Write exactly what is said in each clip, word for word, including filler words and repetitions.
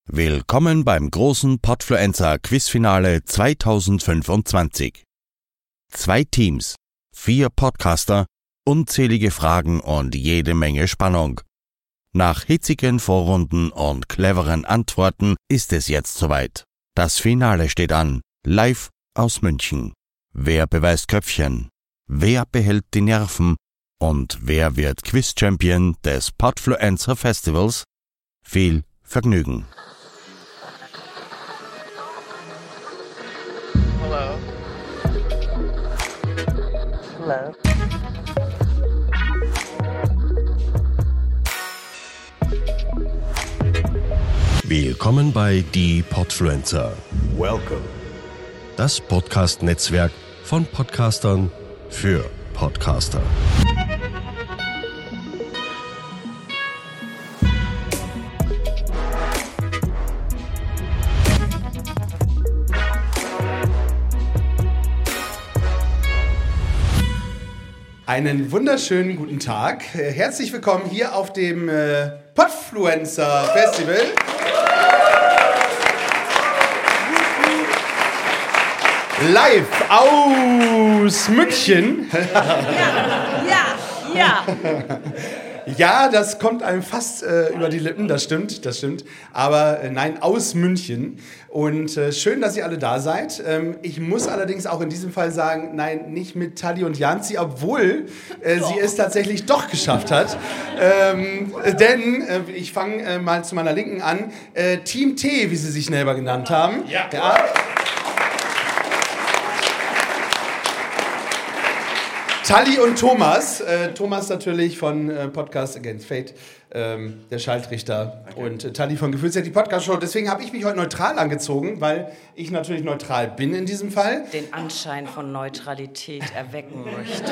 Willkommen beim großen Podfluencer Quizfinale zweitausendfünfundzwanzig. Zwei Teams, vier Podcaster, unzählige Fragen und jede Menge Spannung. Nach hitzigen Vorrunden und cleveren Antworten ist es jetzt soweit. Das Finale steht an, live aus München. Wer beweist Köpfchen? Wer behält die Nerven? Und wer wird Quiz-Champion des Podfluencer Festivals? Viel Vergnügen! Hello. Hello. Willkommen bei Die Podfluencer. Welcome. Das Podcast-Netzwerk von Podcastern für Podcaster. Einen wunderschönen guten Tag. Herzlich willkommen hier auf dem äh, Podfluencer Festival. Live aus München. Ja, ja, ja. Ja, das kommt einem fast äh, über die Lippen, das stimmt, das stimmt. Aber äh, nein, aus München. Und äh, schön, dass ihr alle da seid. Ähm, ich muss allerdings auch in diesem Fall sagen, nein, nicht mit Tali und Janzi, obwohl äh, sie es tatsächlich doch geschafft hat. Ähm, äh, denn, äh, ich fange äh, mal zu meiner Linken an, äh, Team T, wie sie sich selber genannt haben. Ja. ja. Tali und Thomas. Äh, Thomas natürlich von äh, Podcast Against Fate, ähm, der Schaltrichter. Okay. Und äh, Tali von Gefühlsrecht, die Podcast-Show. Deswegen habe ich mich heute neutral angezogen, weil ich natürlich neutral bin in diesem Fall. Den Anschein von Neutralität erwecken möchte.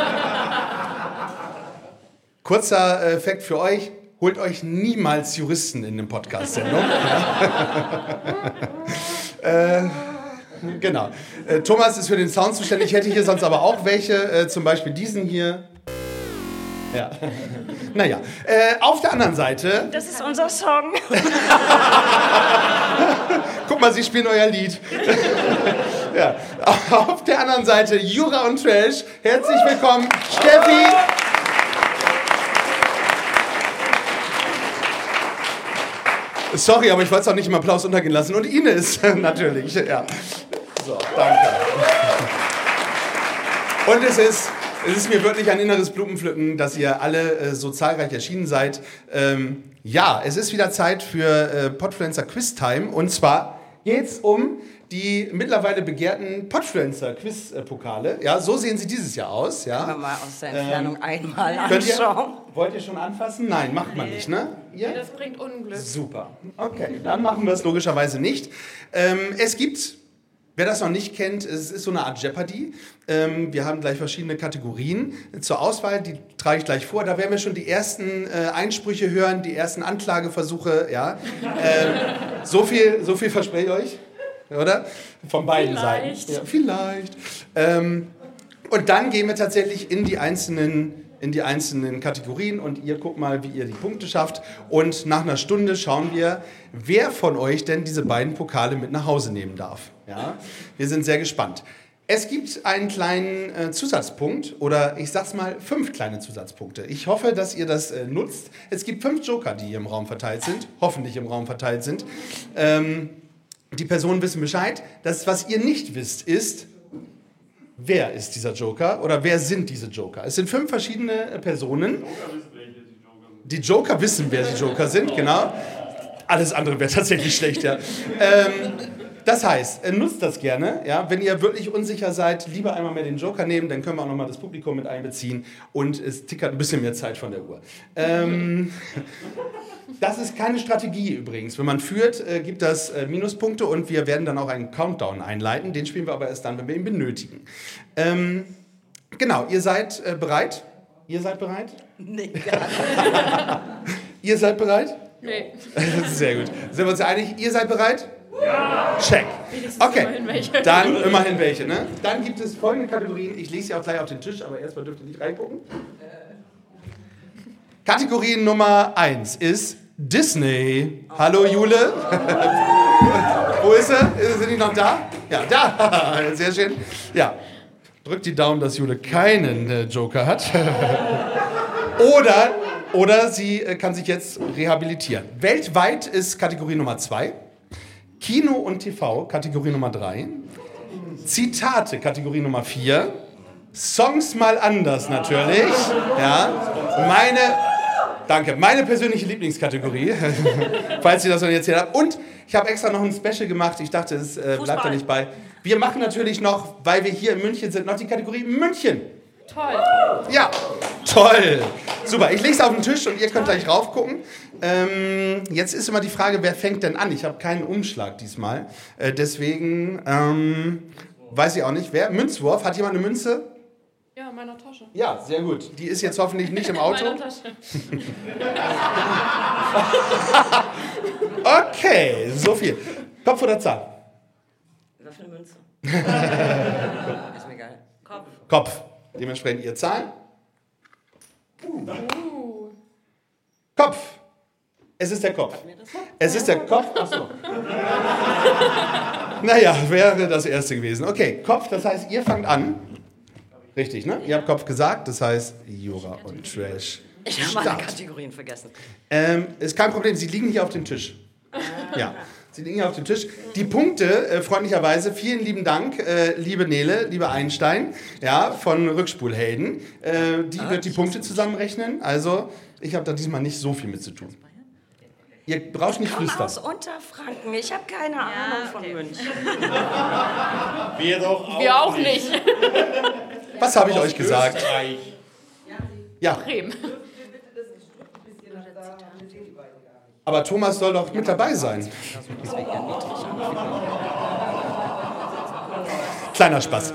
Kurzer äh, Fact für euch. Holt euch niemals Juristen in eine Podcast-Sendung. äh... Genau. Äh, Thomas ist für den Sound zuständig. Ich hätte hier sonst aber auch welche, äh, zum Beispiel diesen hier. Ja. Naja. Äh, auf der anderen Seite. Das ist unser Song. Guck mal, Sie spielen euer Lied. Ja. Auf der anderen Seite Jura und Trash. Herzlich willkommen, Steffi. Sorry, aber ich wollte es auch nicht im Applaus untergehen lassen. Und Ines, natürlich. Ja. So, danke. Und es ist, es ist mir wirklich ein inneres Blumenpflücken, dass ihr alle äh, so zahlreich erschienen seid. Ähm, ja, es ist wieder Zeit für äh, Podfluencer Quiz Time. Und zwar geht es um die mittlerweile begehrten Podfluencer Quiz-Pokale. Ja, so sehen sie dieses Jahr aus. Ja. Können wir mal aus der Entfernung ähm, einmal könnt anschauen. Ihr, wollt ihr schon anfassen? Nein, macht man nicht, ne? Ihr? Das bringt Unglück. Super. Okay, dann machen wir es logischerweise nicht. Ähm, es gibt, wer das noch nicht kennt, es ist so eine Art Jeopardy. Ähm, wir haben gleich verschiedene Kategorien zur Auswahl, die trage ich gleich vor. Da werden wir schon die ersten äh, Einsprüche hören, die ersten Anklageversuche. Ja. Ähm, so viel, so viel verspreche ich euch. Oder? Von beiden vielleicht. Seiten. Ja, vielleicht. Ähm, und dann gehen wir tatsächlich in die einzelnen, in die einzelnen Kategorien und ihr guckt mal, wie ihr die Punkte schafft. Und nach einer Stunde schauen wir, wer von euch denn diese beiden Pokale mit nach Hause nehmen darf. Ja? Wir sind sehr gespannt. Es gibt einen kleinen äh, Zusatzpunkt oder ich sag's mal fünf kleine Zusatzpunkte. Ich hoffe, dass ihr das äh, nutzt. Es gibt fünf Joker, die hier im Raum verteilt sind, hoffentlich im Raum verteilt sind. Ähm, Die Personen wissen Bescheid. Das, was ihr nicht wisst, ist, wer ist dieser Joker oder wer sind diese Joker? Es sind fünf verschiedene Personen. Die Joker wissen, wer die Joker sind, genau. Alles andere wäre tatsächlich schlecht, ja. Ähm, das heißt, nutzt das gerne. Ja? Wenn ihr wirklich unsicher seid, lieber einmal mehr den Joker nehmen, dann können wir auch nochmal das Publikum mit einbeziehen und es tickert ein bisschen mehr Zeit von der Uhr. Ähm, Das ist keine Strategie übrigens. Wenn man führt, äh, gibt das äh, Minuspunkte und wir werden dann auch einen Countdown einleiten. Den spielen wir aber erst dann, wenn wir ihn benötigen. Ähm, genau, ihr seid äh, bereit? Ihr seid bereit? Nee, gar nicht. Ihr seid bereit? Nee. Sehr gut. Sind wir uns einig? Ihr seid bereit? Ja. Check. Wenigstens Okay, immerhin welche. dann immerhin welche. Ne? Dann gibt es folgende Kategorien. Ich lese sie auch gleich auf den Tisch, aber erstmal dürft ihr nicht reingucken. Kategorie Nummer eins ist Disney. Hallo Jule. Wo ist sie? Sind die noch da? Ja, da. Sehr schön. Ja, drückt die Daumen, dass Jule keinen äh, Joker hat. oder, oder sie äh, kann sich jetzt rehabilitieren. Weltweit ist Kategorie Nummer zwei. Kino und T V, Kategorie Nummer drei. Zitate, Kategorie Nummer vier. Songs mal anders natürlich. Ja, meine, danke, meine persönliche Lieblingskategorie, falls ihr das noch nicht erzählt habt. Und ich habe extra noch ein Special gemacht. Ich dachte, es äh, bleibt da nicht bei. Wir machen natürlich noch, weil wir hier in München sind, noch die Kategorie München. Toll. Ja, toll. Super, ich lege es auf den Tisch und ihr könnt gleich raufgucken. Ähm, jetzt ist immer die Frage, wer fängt denn an? Ich habe keinen Umschlag diesmal. Äh, deswegen ähm, weiß ich auch nicht, wer. Münzwurf, hat jemand eine Münze? Ja, in meiner Tasche. Ja, sehr gut. Die ist jetzt hoffentlich nicht im Auto. In meiner Tasche. Okay, so viel. Kopf oder Zahl? Was für eine Münze? Ist mir egal. Kopf. Kopf. Dementsprechend ihr Zahlen. Uh. Kopf. Es ist der Kopf. Es ist der Kopf. Achso. Naja, wäre das erste gewesen. Okay, Kopf, das heißt, ihr fangt an. Richtig, ne? Ihr habt Kopf gesagt, das heißt Jura und Trash. Ich habe meine Kategorien vergessen. Ähm, ist kein Problem, sie liegen hier auf dem Tisch. Ja, sie liegen hier auf dem Tisch. Die Punkte, äh, freundlicherweise, vielen lieben Dank, äh, liebe Nele, liebe Einstein, ja, von Rückspulhelden. Äh, die wird die Punkte zusammenrechnen. Also, ich habe da diesmal nicht so viel mit zu tun. Ihr braucht nicht Ich komme flüstern. aus Unterfranken. Ich habe keine Ahnung von München. Wir doch auch. Wir auch nicht. Was habe ich euch gesagt? Österreich. Ja, Bremen. aber Thomas soll doch mit dabei sein. Kleiner Spaß.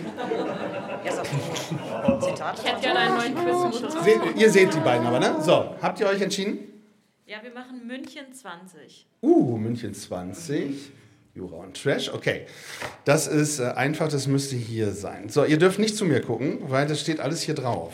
Zitate. Ich hätte gerne einen neuen Quiz. Seht, ihr seht die beiden aber, ne? So, habt ihr euch entschieden? Ja, wir machen München zwanzig. Uh, München zwanzig. Jura und Trash, okay. Das ist äh, einfach, das müsste hier sein. So, ihr dürft nicht zu mir gucken, weil das steht alles hier drauf.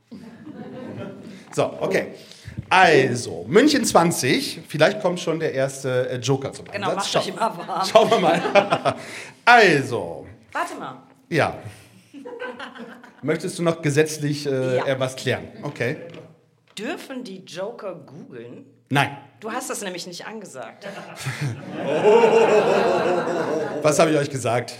So, okay. Also, München zwanzig, vielleicht kommt schon der erste äh, Joker zum Genau, Einsatz. macht euch immer warm. Schauen wir mal. Also, Warte mal. ja. Möchtest du noch gesetzlich äh, Ja. was klären? Okay. Dürfen die Joker googeln? Nein. Du hast das nämlich nicht angesagt. Was habe ich euch gesagt?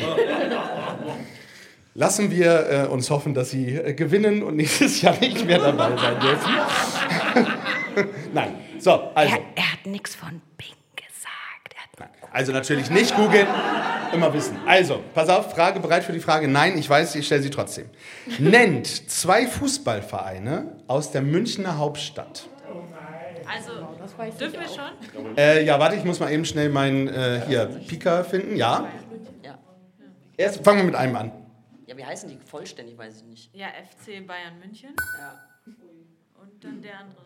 Lassen wir äh, uns hoffen, dass sie äh, gewinnen und nächstes Jahr nicht mehr dabei sein dürfen. Nein. So, also. Er, er hat nichts von Bing gesagt. Er hat Also natürlich nicht googeln, immer wissen. Also, pass auf, Frage, bereit für die Frage? Nein, ich weiß, ich stelle sie trotzdem. Nennt zwei Fußballvereine aus der Münchner Hauptstadt. Also, dürfen wir schon? Äh, ja, warte, ich muss mal eben schnell meinen äh, hier Pika finden. Ja. Ja. Erst fangen wir mit einem an. Ja, wie heißen die vollständig, weiß ich nicht. Ja, F C Bayern München. Ja. Und dann der andere.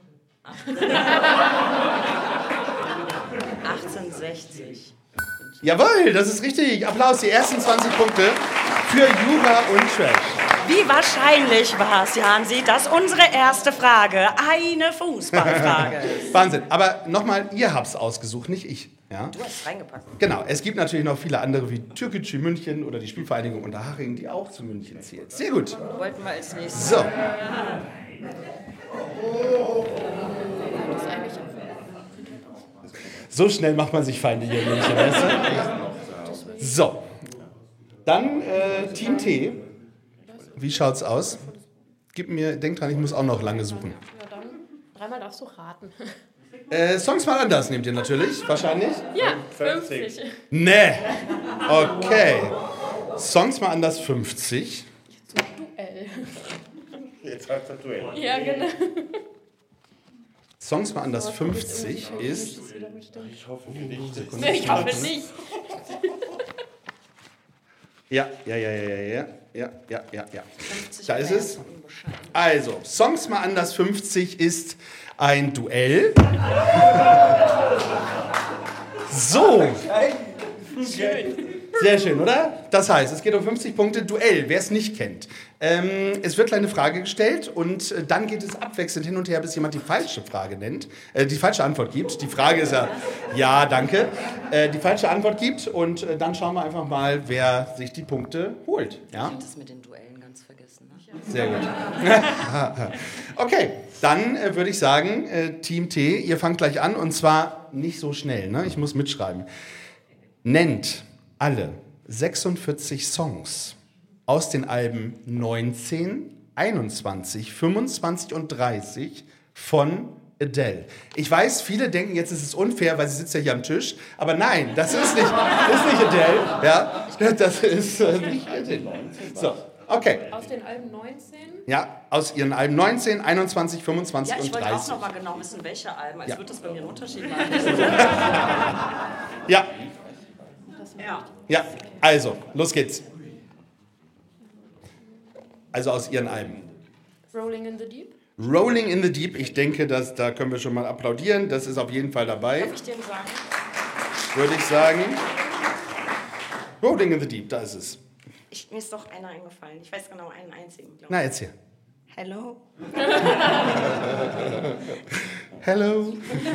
achtzehnhundertsechzig. Jawohl, das ist richtig. Applaus, die ersten zwanzig Punkte für Jura und Trash. Wie wahrscheinlich war es, Jansi, dass unsere erste Frage eine Fußballfrage ist? Wahnsinn. Aber nochmal, ihr habt's ausgesucht, nicht ich. Ja? Du hast es reingepackt. Genau, es gibt natürlich noch viele andere wie Türkgücü München oder die Spielvereinigung Unterhaching, die auch zu München zählt. Sehr gut. Wollten wir als nächstes. So. So schnell macht man sich Feinde hier in München, weißt du? So. Dann äh, Team T. Wie schaut's aus? Gib mir, denk dran, ich muss auch noch lange suchen. Ja, dann dreimal darfst du raten. Äh, Songs mal anders nehmt ihr natürlich, wahrscheinlich. Ja, fünfzig. Nee. Okay. Songs mal anders fünfzig. Duell. Jetzt heißt das Duell. Ja, genau. Songs mal anders fünfzig ist. Ich hoffe für dich. Nee, ich hoffe nicht. Ja, ja, ja, ja, ja, ja, ja, ja, ja. Da ist es. Also, Songs mal anders fünfzig ist ein Duell. So. Sehr schön, oder? Das heißt, es geht um fünfzig Punkte Duell, wer es nicht kennt. Ähm, es wird eine Frage gestellt und äh, dann geht es abwechselnd hin und her, bis jemand die falsche Frage nennt, äh, die falsche Antwort gibt. Die Frage ist ja, ja, danke, äh, die falsche Antwort gibt und äh, dann schauen wir einfach mal, wer sich die Punkte holt. Ja? Ich hab das mit den Duellen ganz vergessen. Ne? Sehr gut. Okay, dann äh, würde ich sagen, äh, Team T, ihr fangt gleich an und zwar nicht so schnell, ne? Ich muss mitschreiben. Nennt alle sechsundvierzig Songs aus den Alben neunzehn, einundzwanzig, fünfundzwanzig und dreißig von Adele. Ich weiß, viele denken, jetzt ist es unfair, weil sie sitzt ja hier am Tisch. Aber nein, das ist nicht, das ist nicht Adele. Ja, das ist äh, nicht Adele. So, okay. Aus den Alben neunzehn? Ja, aus ihren Alben neunzehn, einundzwanzig, fünfundzwanzig Ja, ich und wollte auch dreißig. noch mal genau wissen, welche Alben. Als Ja. würde das bei mir einen Unterschied machen. Ja, Ja. ja, also, los geht's. Also aus ihren Alben. Rolling in the Deep? Rolling in the Deep, ich denke, dass, da können wir schon mal applaudieren. Das ist auf jeden Fall dabei, Darf ich dir sagen? würde ich sagen. Rolling in the Deep, da ist es. Ich, mir ist doch einer eingefallen. Ich weiß genau einen einzigen, glaube Na, erzähl. ich. Hello? Hello.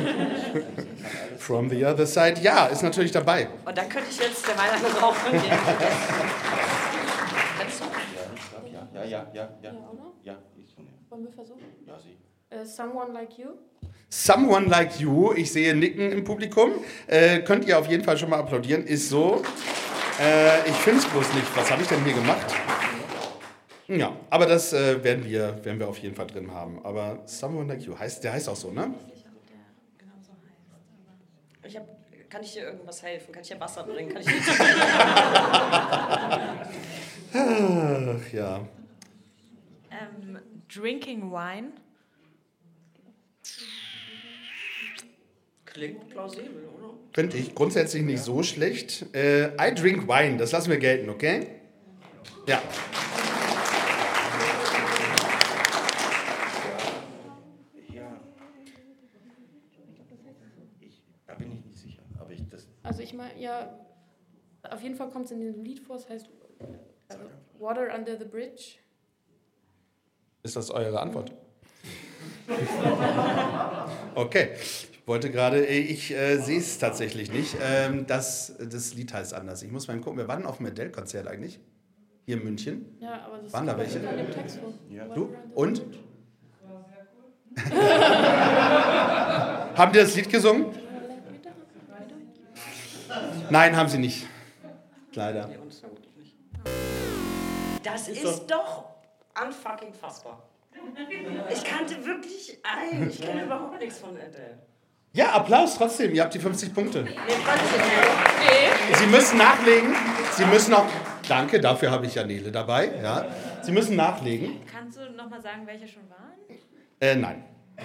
From the other side. Ja, ist natürlich dabei. Und da könnte ich jetzt der Weihnachten rauchen gehen. Kennst du? Ja, ja, ja, ja. Ja, oder? Ja, ich schon. Wollen wir versuchen? Ja, sie. Äh, Someone Like You? Someone Like You, ich sehe Nicken im Publikum. Äh, könnt ihr auf jeden Fall schon mal applaudieren. Ist so. Äh, ich finde es bloß nicht. Was habe ich denn hier gemacht? Ja, aber das äh, werden, wir, werden wir auf jeden Fall drin haben. Aber Someone Like You, heißt, der heißt auch so, ne? Ich hab, kann ich dir irgendwas helfen? Kann ich dir Wasser bringen? Kann ich dir Ach, ja. Ähm, Drinking Wine. Klingt plausibel, oder? Finde ich grundsätzlich nicht so schlecht. Äh, I drink wine, das lassen wir gelten, okay? Ja. Ja. Ich, da bin ich nicht sicher. Aber ich das. Also ich meine, ja, auf jeden Fall kommt es in diesem Lied vor, es heißt also, Water Under the Bridge. Ist das eure Antwort? Okay. Ich wollte gerade, ich äh, sehe es tatsächlich nicht. Ähm, das, das Lied heißt anders. Ich muss mal gucken, wir waren auf dem Adele-Konzert eigentlich. Hier in München. Ja, aber das Waren da kommt welche? in dem Text vor. Ja. Water Du? Under the Und? Bridge. Haben die das Lied gesungen? Nein, haben sie nicht. Leider. Das ist doch unfucking fassbar. Ich kannte wirklich ein. Ich kenne überhaupt nichts von Adele. Ja, Applaus trotzdem. Ihr habt die fünfzig Punkte. Nee, fand ich nicht. Sie müssen nachlegen. Sie müssen auch... Danke, dafür habe ich ja Nele dabei. Ja. Sie müssen nachlegen. Kannst du noch mal sagen, welche schon waren? Äh, nein.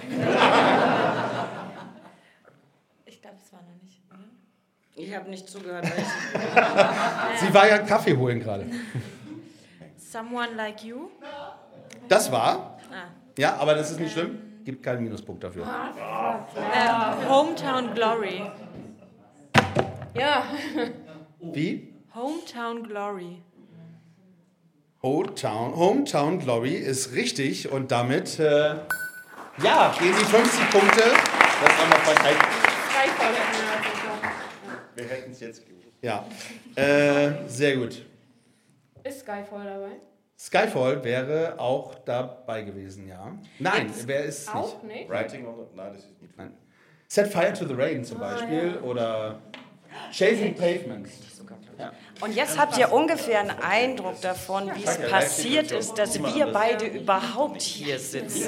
Ich glaube, es war noch nicht, oder? Ich habe nicht zugehört. Weil ich Sie war ja Kaffee holen gerade. Someone Like You. Das war... Ah. Ja, aber das ist nicht schlimm. Gibt keinen Minuspunkt dafür. Äh, Hometown Glory. Ja, Wie? Hometown Glory. Hometown, Hometown Glory ist richtig und damit, äh, ja, gehen die fünfzig Punkte. Das haben wir verteilt. Skyfall hätten wir halt gesagt. Wir hätten es jetzt gewusst. Ja, äh, sehr gut. Ist Skyfall dabei? Skyfall wäre auch dabei gewesen, ja. Nein, wer ist nicht? Auch nicht? Writing on the... Nein, das ist nicht. Nein. Set Fire to the Rain zum Beispiel oder Chasing Pavements. Und jetzt habt ihr ungefähr einen Eindruck davon, wie es passiert ist, dass wir beide überhaupt hier sitzen.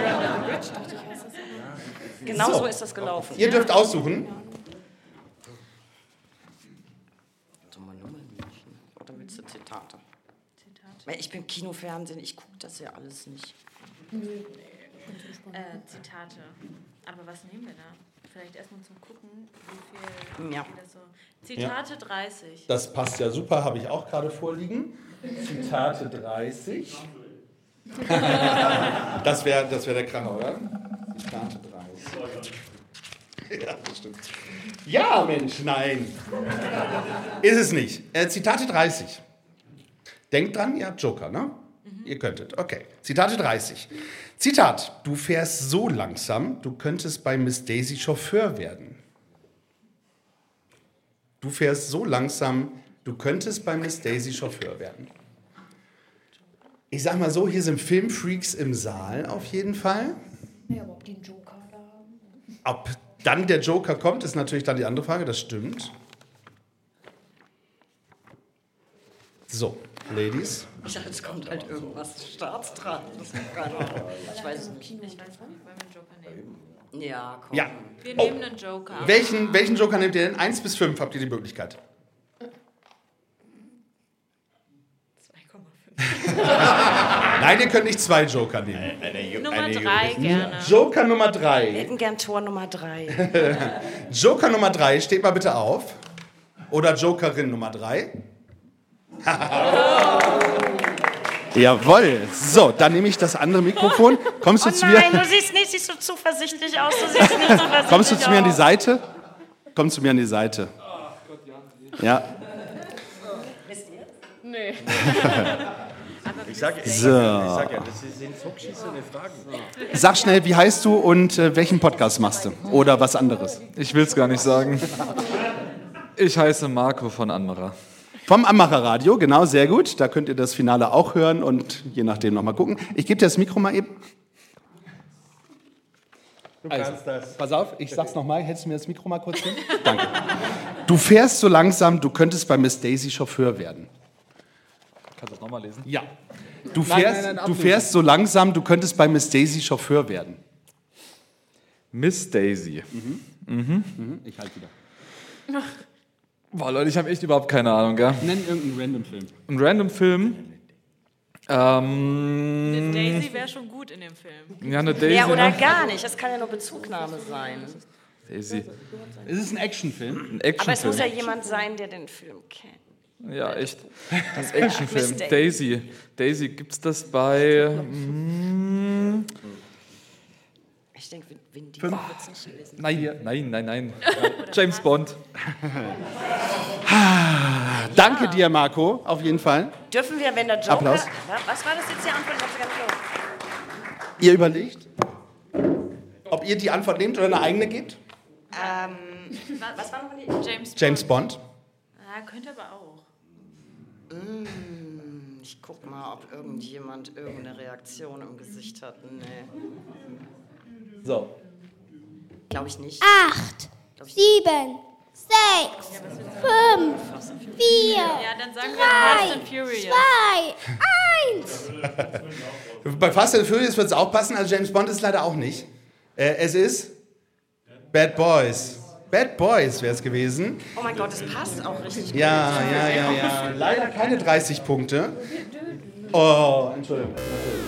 Genau so ist das gelaufen. Ihr dürft aussuchen. Oder willst du Zitate? Zitate. Ich bin Kino, Fernsehen, ich gucke das ja alles nicht. Äh, Zitate. Aber was nehmen wir da? Vielleicht erstmal zum Gucken, wie viel, Ja. wie das so... Zitate dreißig. Das passt ja super, habe ich auch gerade vorliegen. Zitate dreißig. Das wäre das wär der Kracher, oder? Zitate dreißig. Ja, das stimmt. Ja, Mensch, nein. Ist es nicht. Äh, Zitate dreißig. Denkt dran, ihr habt Joker, ne? Mhm. Ihr könntet. Okay. Zitate dreißig. Zitat. Du fährst so langsam, du könntest bei Miss Daisy Chauffeur werden. Du fährst so langsam, du könntest bei Miss Daisy Chauffeur werden. Ich sag mal so, hier sind Filmfreaks im Saal auf jeden Fall. Ja, aber ob die einen Joker da haben? Ob dann der Joker kommt, ist natürlich dann die andere Frage, das stimmt. So, Ladies. Ich dachte, es kommt halt irgendwas Staatsdran. Das ist gar nicht. Ich weiß es nicht. Ich weiß nicht, wollen wir einen Joker nehmen? Ja, komm. Ja. Wir Oh. nehmen einen Joker. Welchen, welchen Joker nehmt ihr denn? Eins bis fünf habt ihr die Möglichkeit. zwei Komma fünf. Nein, ihr könnt nicht zwei Joker nehmen. Eine, Nummer eine drei gerne. Joker Nummer Wir drei. hätten gern Tor Nummer drei. Joker Nummer drei, steht mal bitte auf. Oder Jokerin Nummer drei. Jawohl. So, dann nehme ich das andere Mikrofon. Kommst du Oh zu nein, mir? du siehst nicht, siehst so zuversichtlich aus. Du siehst nicht zuversichtlich Kommst du zu mir an die aus. Seite? Komm zu mir an die Seite. Ja. Nee. Ich sage So. sag ja, das sind so geschissene Fragen. Sag schnell, wie heißt du und äh, welchen Podcast machst du? Oder was anderes? Ich will es gar nicht sagen. Ich heiße Marco von Anmacher. Vom Ammacher Radio, genau, sehr gut. Da könnt ihr das Finale auch hören und je nachdem nochmal gucken. Ich gebe dir das Mikro mal eben. Du kannst das. Pass auf, ich sag's nochmal. Hältst du mir das Mikro mal kurz hin? Danke. Du fährst so langsam, du könntest bei Miss Daisy Chauffeur werden. Kannst du das nochmal lesen? Ja. Du Nein, fährst, nein, nein, du ablesen. fährst so langsam, du könntest bei Miss Daisy Chauffeur werden. Miss Daisy. Ich halte wieder. Boah, Leute, ich habe echt überhaupt keine Ahnung, gell? Nenn irgendeinen Random-Film. Ein random Film. Ähm, Daisy wäre schon gut in dem Film. ja, eine Daisy. Ja, oder ne? gar nicht. Das kann ja nur Bezugnahme sein. Daisy. Ist es ein Actionfilm? Ein Aber es muss ja Actionfilm. jemand sein, der den Film kennt. Ja, echt. Das ist Actionfilm. Miss Daisy. Daisy, gibt's das bei. Mm, Ich denke, Vin Diesel wird es nicht lesen. nein, nein, nein, nein. James Bond. Danke dir, Marco, auf jeden Fall. Dürfen wir, wenn der Joker... Applaus. Was war das jetzt die Antwort? Ich hab's gar nicht gehört. Ihr überlegt, ob ihr die Antwort nehmt oder eine eigene gebt? Ähm, was war noch die? James Bond. James Bond. Ja, könnte aber auch. Ich guck mal, ob irgendjemand irgendeine Reaktion im Gesicht hat. Nee, So. glaube ich nicht. Acht, sieben, sechs, fünf, vier, Ja, dann sagen wir drei, Fast and Furious. zwei, eins. Bei Fast and Furious wird es auch passen, also James Bond ist leider auch nicht. Äh, es ist Bad Boys. Bad Boys wäre es gewesen. Oh mein Gott, das passt auch richtig gut. Ja, ja, ja, ja. Leider keine dreißig Punkte. Oh, Entschuldigung.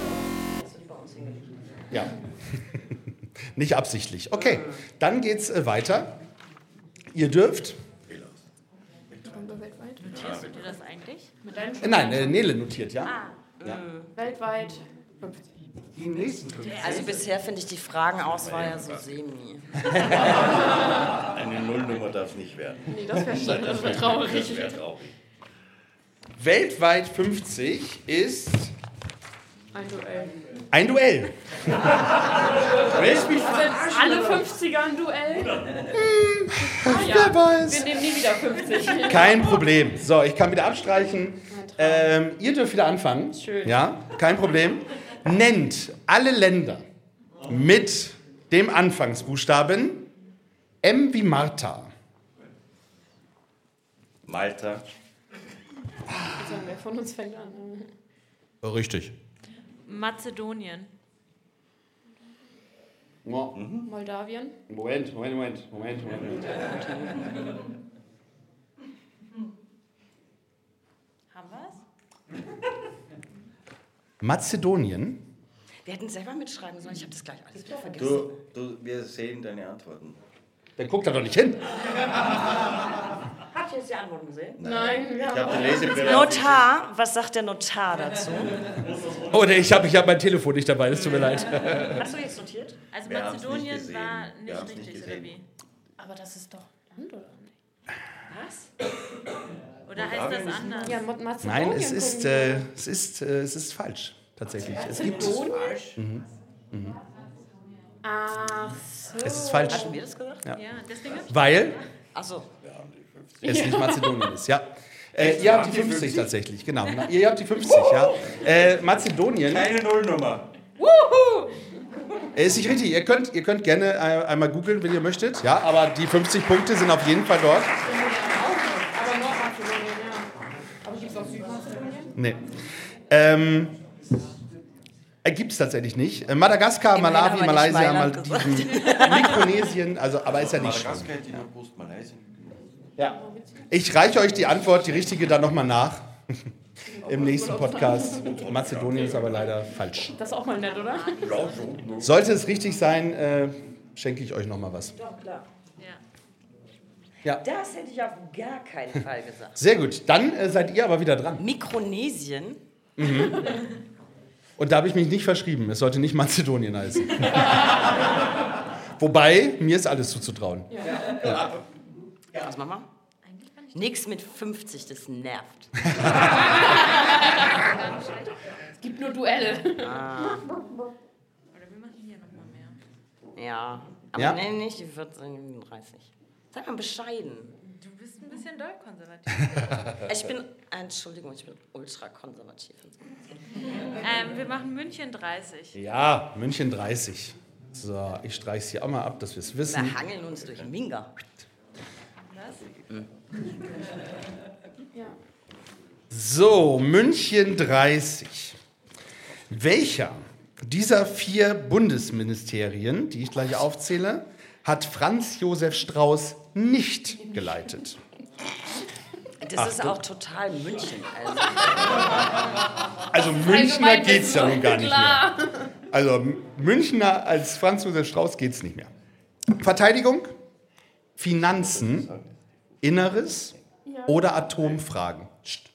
Ja. Nicht absichtlich. Okay, dann geht's äh, weiter. Ihr dürft. Notierst du dir das eigentlich? Mit deinem Äh, nein, äh, Nele notiert, ja? ja. Weltweit fünfzig. Die nächsten fünf. Also bisher finde ich die Fragenauswahl ja so semi. Eine Nullnummer darf nicht werden. Nee, das wäre schön. Das wäre traurig. Das wäre traurig. Weltweit fünfzig ist Ein Duell. ein Duell. Willst mich Sind alle fünfziger ein Duell? Wer weiß. Wir nehmen nie wieder fünfzig. Kein Problem. So, ich kann wieder abstreichen. Ähm, ihr dürft wieder anfangen. Schön. Ja, kein Problem. Nennt alle Länder mit dem Anfangsbuchstaben M wie Martha. Malta, Also, wer von uns fängt an? Richtig. Mazedonien. Moldawien. Moment, Moment, Moment, Moment, Moment. Haben wir es? Mazedonien. Wir hätten selber mitschreiben sollen. Ich habe das gleich alles wieder vergessen. du, du, wir sehen deine Antworten. Dann guckt da doch nicht hin. Habt ihr jetzt die Antworten gesehen? Nein, wir Ich haben habe die Lesebrille. Notar, was sagt der Notar dazu? Oh, nee, ich habe ich hab mein Telefon nicht dabei, das tut mir leid. Hast du jetzt notiert? Also Wir haben's nicht Mazedonien gesehen. war Wir nicht haben's nicht richtig, gesehen. oder wie? Aber das ist doch Land, oder nicht? Was? Oder heißt das anders? Ja, Ma- Mazedonien. Nein, es ist, gucken wir. äh, es ist, äh, es ist falsch, tatsächlich. Es gibt, Mazedonien? Ach so. es ist falsch, Hatten wir das gesagt? Ja. Ja, deswegen hab ich weil Achso. es nicht Mazedonien ist, ja. Äh, ihr habt die fünfzig tatsächlich, genau. Na, ihr habt die fünfzig, ja. Äh, Mazedonien. Keine Nullnummer. Äh, Ist nicht richtig. Ihr könnt, ihr könnt gerne äh, einmal googeln, wenn ihr möchtet. Ja, aber die fünfzig Punkte sind auf jeden Fall dort. Aber Nordmazedonien, ja. Aber gibt es auch Südmazedonien? Nee. Ähm, äh, gibt es tatsächlich nicht. Äh, Madagaskar, Immerhin Malawi, haben wir nicht Malaysia, Mailand Malediven, Mikronesien, also, aber ist ja nicht schlimm. Madagaskar hätte ich noch gewusst, Malaysia. Ja. Ich reiche euch die Antwort, die richtige, dann nochmal nach. Im nächsten Podcast. Mazedonien ist aber leider falsch. Das ist auch mal nett, oder? Sollte es richtig sein, äh, schenke ich euch nochmal was. Doch, klar. Ja. Ja. Das hätte ich auf gar keinen Fall gesagt. Sehr gut. Dann äh, seid ihr aber wieder dran. Mikronesien? Und da habe ich mich nicht verschrieben. Es sollte nicht Mazedonien heißen. Wobei, mir ist alles zuzutrauen. Was machen wir? Nix mit fünfzig, das nervt. Es gibt nur Duelle. Oder wir machen hier nochmal mehr. Ja, aber Ja? nee, nicht die vierzehn, dreißig. Sag mal bescheiden. Du bist ein bisschen doll konservativ. Ich bin, Entschuldigung, ich bin ultra konservativ. ähm, wir machen München dreißig. Ja, München dreißig. So, ich streiche es hier auch mal ab, dass wir es wissen. Wir hangeln uns durch Minga. Was? Ja. So, München dreißig. Welcher dieser vier Bundesministerien, die ich gleich aufzähle, hat Franz Josef Strauß nicht geleitet? Das ist auch total München. Also. Also Münchner geht es ja nun gar nicht mehr. Klar. Also Münchner als Franz Josef Strauß geht es nicht mehr. Verteidigung, Finanzen, Inneres oder Atomfragen? Psst.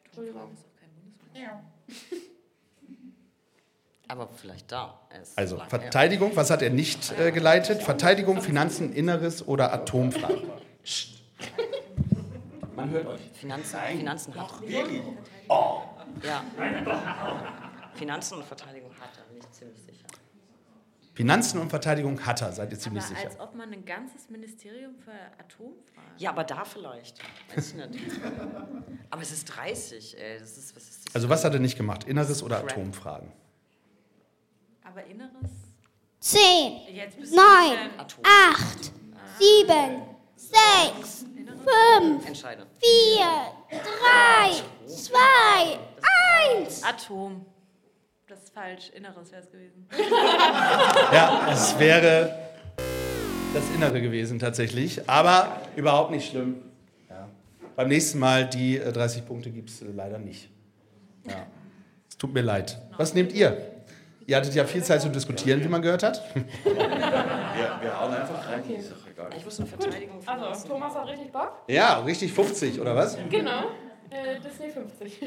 Aber vielleicht da. Es Also war- Verteidigung, was hat er nicht äh, geleitet? Verteidigung, Finanzen, Inneres oder Atomfragen? Psst. Man hört euch. Finanzen, Finanzen hat. Oh. Ja. Finanzen und Verteidigung hat er, bin ich ziemlich sicher. Finanzen und Verteidigung hat er, seid ihr ziemlich Aber sicher. als ob man ein ganzes Ministerium für Atomfragen... Ja, aber da vielleicht. Weiß ich nicht. Aber es ist dreißig, ey. Das ist, was ist das? Also was hat er nicht gemacht? Inneres oder Crap. Atomfragen? Aber Inneres... zehn, Jetzt bist du neun, denn- Atom. acht, sieben, sechs, fünf, Entscheide. vier, drei, zwei, eins. Atom. Das ist falsch. Inneres wäre es gewesen. Ja, es wäre das Innere gewesen tatsächlich, aber überhaupt nicht schlimm. Ja. Beim nächsten Mal die äh, dreißig Punkte gibt es äh, leider nicht. Ja. Es tut mir leid. Was nehmt ihr? Ihr hattet ja viel Zeit zu diskutieren, wie man gehört hat. Wir, wir hauen einfach rein, ist doch egal. Ich wusste eine Verteidigung. Finanzen. Also, Thomas hat richtig Bock. Ja, richtig fünfzig, oder was? Genau. Äh, Disney fünfzig.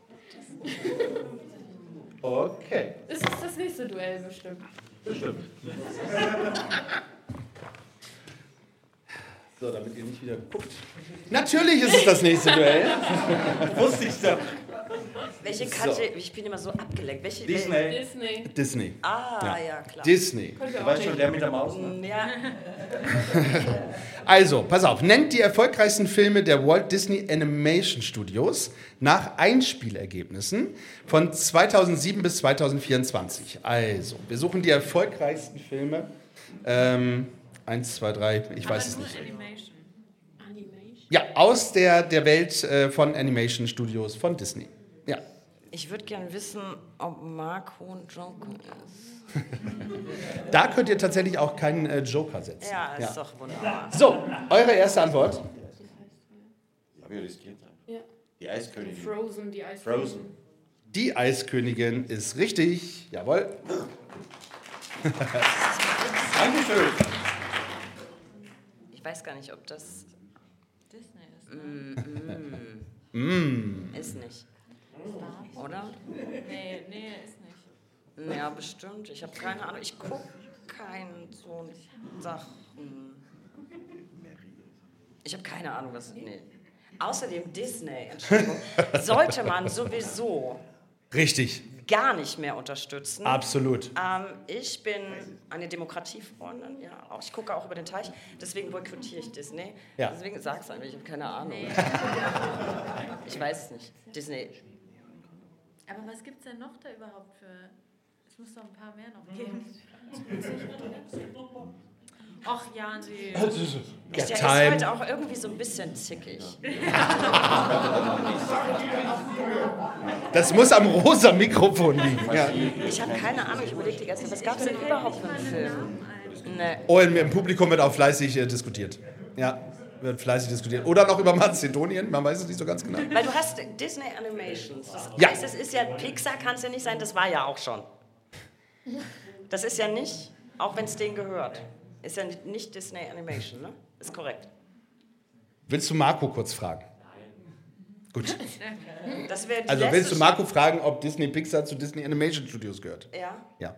Okay. Ist das das nächste Duell bestimmt? Bestimmt. So, damit ihr nicht wieder guckt. Natürlich ist es das nächste Duell. Wusste ich doch. Welche Kante? Ich bin immer so abgelenkt. Welche? Disney. Disney. Disney. Ah, Ja. ja, klar. Disney. Könnt ihr Du auch weißt schon, nicht. der mit der Maus, ne? Ja. Also, pass auf. Nennt die erfolgreichsten Filme der Walt Disney Animation Studios nach Einspielergebnissen von zweitausendsieben bis zweitausendvierundzwanzig. Also, wir suchen die erfolgreichsten Filme. Ähm, eins, zwei, drei, ich weiß es Aber nicht. nur Animation. Animation. Ja, aus der, der Welt äh, von Animation Studios von Disney. Ja. Ich würde gerne wissen, ob Marco ein Joker ist. Da könnt ihr tatsächlich auch keinen äh, Joker setzen. Ja, ist doch wunderbar. So, eure erste Antwort. Hab ich riskiert. Ja. Die Eiskönigin. Frozen, die Eis. Frozen. Die Eiskönigin ist richtig. Jawohl. Dankeschön. Ich weiß gar nicht, ob das Disney ist. Ne? Mm. ist nicht. Oder? Nee, nee, ist nicht. Ja, bestimmt. Ich habe keine Ahnung. Ich gucke keine so Sachen. Ich habe keine Ahnung, was... Nee. Außerdem Disney, Entschuldigung, sollte man sowieso... Richtig. gar nicht mehr unterstützen. Absolut. Ähm, ich bin eine Demokratiefreundin, ja, auch, ich gucke auch über den Teich, deswegen boykottiere ich Disney. Ja. Deswegen sag's einfach, ich habe keine Ahnung. Nee. Ich weiß es nicht. Disney. Aber was gibt es denn noch da überhaupt für... Es muss doch ein paar mehr noch geben. Ach, Jansi. Der ist heute auch irgendwie so ein bisschen zickig. Das muss am rosa Mikrofon liegen. Ja. Ich habe keine Ahnung, ich überlege die ganze Zeit, was gab es denn überhaupt für einen Film? Nee. Oh, im, im Publikum wird auch fleißig äh, diskutiert. Ja, wird fleißig diskutiert. Oder noch über Mazedonien, man weiß es nicht so ganz genau. Weil du hast Disney Animations. Das Ja. heißt, es ist ja, Pixar kann es ja nicht sein, das war ja auch schon. Das ist ja nicht, auch wenn es denen gehört. Ist ja nicht, nicht Disney Animation, ne? Ist korrekt. Willst du Marco kurz fragen? Gut. Das wäre die Also letzte willst du Marco fragen, ob Disney Pixar zu Disney Animation Studios gehört? Ja. Ja.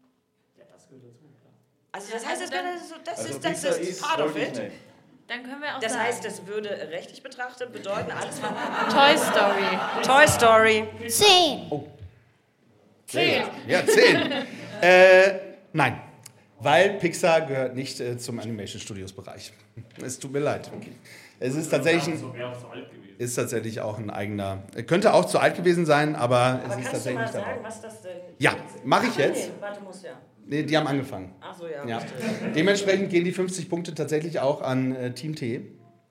Also das heißt, das, wäre so, das Also ist, das Pixar ist ist part of Walt it. Disney. Dann können wir auch Das sagen... heißt, das würde rechtlich betrachtet bedeuten, alles von Toy Story. Toy Story. Zehn. Zehn. Ja, zehn. äh, nein. Weil Pixar gehört nicht äh, zum Animation Studios Bereich. Es tut mir leid. Okay. Es ist tatsächlich, ein, ist tatsächlich auch ein eigener. Könnte auch zu alt gewesen sein, aber, Aber es ist kannst du tatsächlich mal nicht dabei. sagen, was das denn Ja, mache ich jetzt. Nee, warte, muss ja. Nee, die haben angefangen. Ach so, ja. Ja. Dementsprechend gehen die fünfzig Punkte tatsächlich auch an äh, Team T.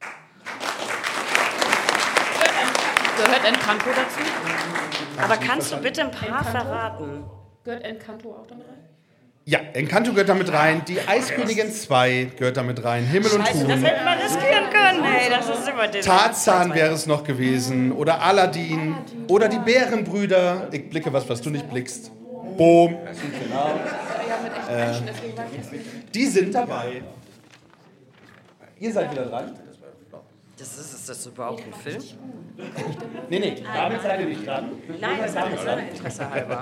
Gehört Encanto dazu? Aber kannst du bitte ein paar verraten? Gehört Encanto auch damit rein? Ja, Encanto gehört damit rein. Die Eiskönigin zwei gehört damit rein. Himmel und Scheiße, das Huhn. hätten wir riskieren können. Hey, das ist immer Disney. Tarzan wäre es noch gewesen. Oder Aladdin. Oder die Bärenbrüder. Ich blicke was, was du nicht blickst. Boom. Ja, mit echten Menschen, deswegen weiß ich es nicht. Die sind dabei. Ihr seid wieder dran. Das ist, ist das überhaupt ein Film? Nee, nee, damit seid ihr nicht dran. Nein, das hat jetzt nur Interesse halber.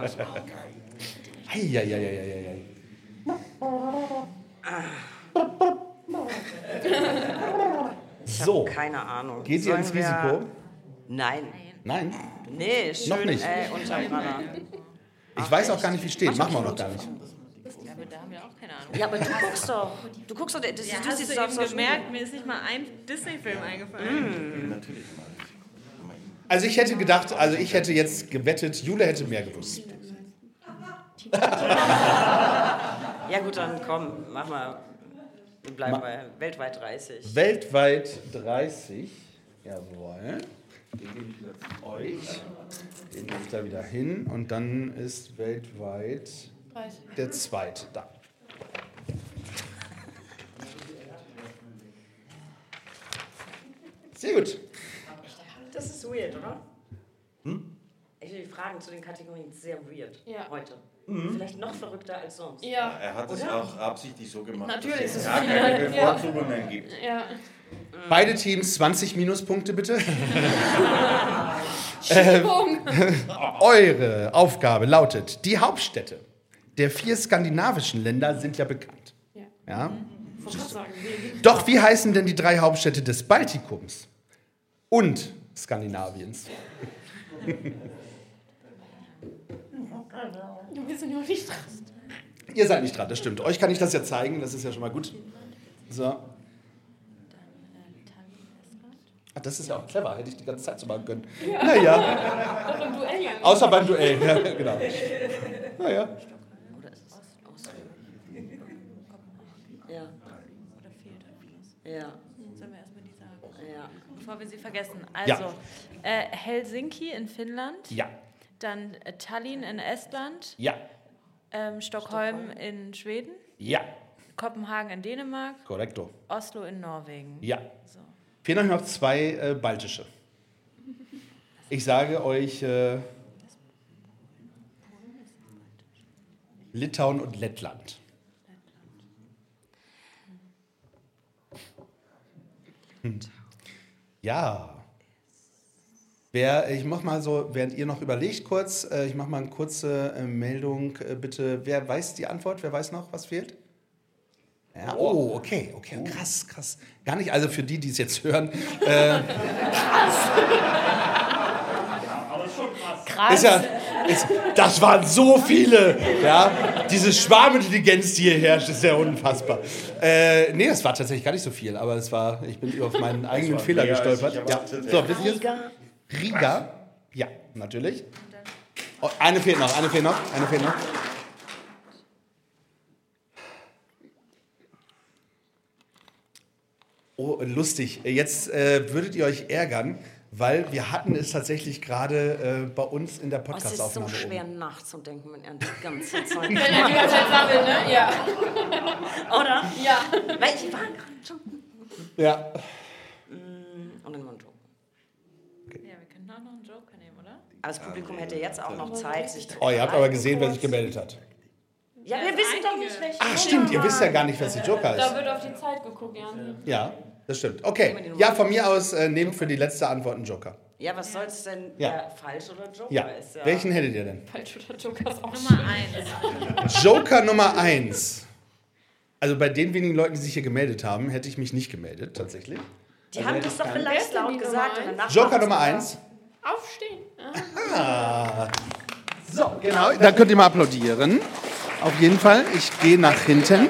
Eieieiei. Ich So, habe keine Ahnung. geht ihr Sollen ins wir- Risiko? Nein. Nein, Nee, schön, Noch nicht. ey, Unterbrenner. ich weiß auch gar nicht, wie steht. Machen wir auch noch gar nicht. Ja, aber da haben wir auch keine Ahnung. Ja, aber du guckst doch. Du guckst doch, das, Ja, du hast siehst du es auf eben Social Media. gemerkt, mir ist nicht mal ein Disney-Film eingefallen. Natürlich. Also ich hätte gedacht, also ich hätte jetzt gewettet, Jule hätte mehr gewusst. Ja gut, dann komm, mach mal. Wir bleiben Ma- bei weltweit dreißig. Weltweit dreißig. Jawohl. Den gebe ich jetzt euch. Den gebe ich da wieder hin. Und dann ist weltweit der zweite da. Sehr gut. Das ist weird, oder? Hm? Ich finde die Fragen zu den Kategorien sehr weird Ja. heute. Vielleicht noch verrückter als sonst. Ja, Er hat es auch absichtlich so gemacht, Natürlich dass ist es es gar viel. keine Ja. Bevorzugungen gibt. ja. Beide Teams zwanzig Minuspunkte bitte. Schiebung. Eure Aufgabe lautet, die Hauptstädte der vier skandinavischen Länder sind ja bekannt. Ja. Ja? Ich wollte gerade sagen, wie- Doch wie heißen denn die drei Hauptstädte des Baltikums und Skandinaviens? wir sind ja nicht dran. Ihr seid nicht dran, das stimmt. Euch kann ich das ja zeigen, das ist ja schon mal gut. So. Ah, das ist ja auch clever, hätte ich die ganze Zeit so machen können. Naja, Doch im Duell ja. außer beim Duell. Ja, genau. Naja. Oder ist es Oslo? Ja. Oder fehlt etwas? Ja. Sollen wir erstmal die sagen? Ja. Bevor wir sie vergessen. Also, Ja. äh, Helsinki in Finnland, Ja, dann äh, Tallinn in Estland, ja, ähm, Stockholm, in Schweden, ja. Kopenhagen in Dänemark, Korrekto. Oslo in Norwegen. Ja. So. Fehlen euch noch zwei äh, baltische. Ich sage euch äh, Litauen und Lettland. Hm. Ja. Wer, ich mach mal so, während ihr noch überlegt kurz, äh, ich mache mal eine kurze äh, Meldung, äh, bitte. Wer weiß die Antwort? Wer weiß noch, was fehlt? Ja, oh, okay, okay, krass, krass. Gar nicht, also für die, die es jetzt hören. Äh, Krass. Ist ja, ist, das waren so viele. Ja? Diese Schwarmintelligenz, die hier herrscht, ist ja unfassbar. Äh, nee, das war tatsächlich gar nicht so viel, aber es war, ich bin auf meinen eigenen Fehler mehr, als gestolpert. ich Ja. erwartet So, hätte. wisst ihr es? Riga. Ja, natürlich. Oh, eine fehlt noch, eine fehlt noch, eine fehlt noch. Oh, lustig. Jetzt äh, würdet ihr euch ärgern, weil wir hatten es tatsächlich gerade äh, bei uns in der Oh, es ist so Podcast-Aufnahme schwer oben. nachzudenken, wenn er die ganze Zeit. Wenn er die ganze Zeit sammelt, ne? Ja. Oder? Ja. Welche waren gerade schon? Ja. Und dann noch ein Joker. Ja, wir könnten auch noch einen Joker nehmen, oder? Aber das Publikum hätte jetzt auch noch Zeit, sich zu Oh, ihr habt aber gesehen, wer sich gemeldet hat. Ja, wir wissen doch nicht, welche. Ach, stimmt, ihr wisst ja gar nicht, was die Joker Da ist. wird auf die Zeit geguckt, Jan. Ja, das stimmt. Okay. Ja, von mir aus äh, nehmt für die letzte Antwort einen Joker. Ja, was soll's denn? Ja. Ja. Falsch oder Joker Ja. ist ja. Welchen hättet ihr denn? Falsch oder Joker ist auch Nummer eins. Joker Nummer eins. Also bei den wenigen Leuten, die sich hier gemeldet haben, hätte ich mich nicht gemeldet, tatsächlich. Die haben das doch vielleicht Wer ist denn laut die gesagt. Nummer Und danach Joker machen's Nummer klar. eins. Aufstehen. Ah. So, genau. Da könnt ihr mal applaudieren. Auf jeden Fall. Ich gehe nach hinten.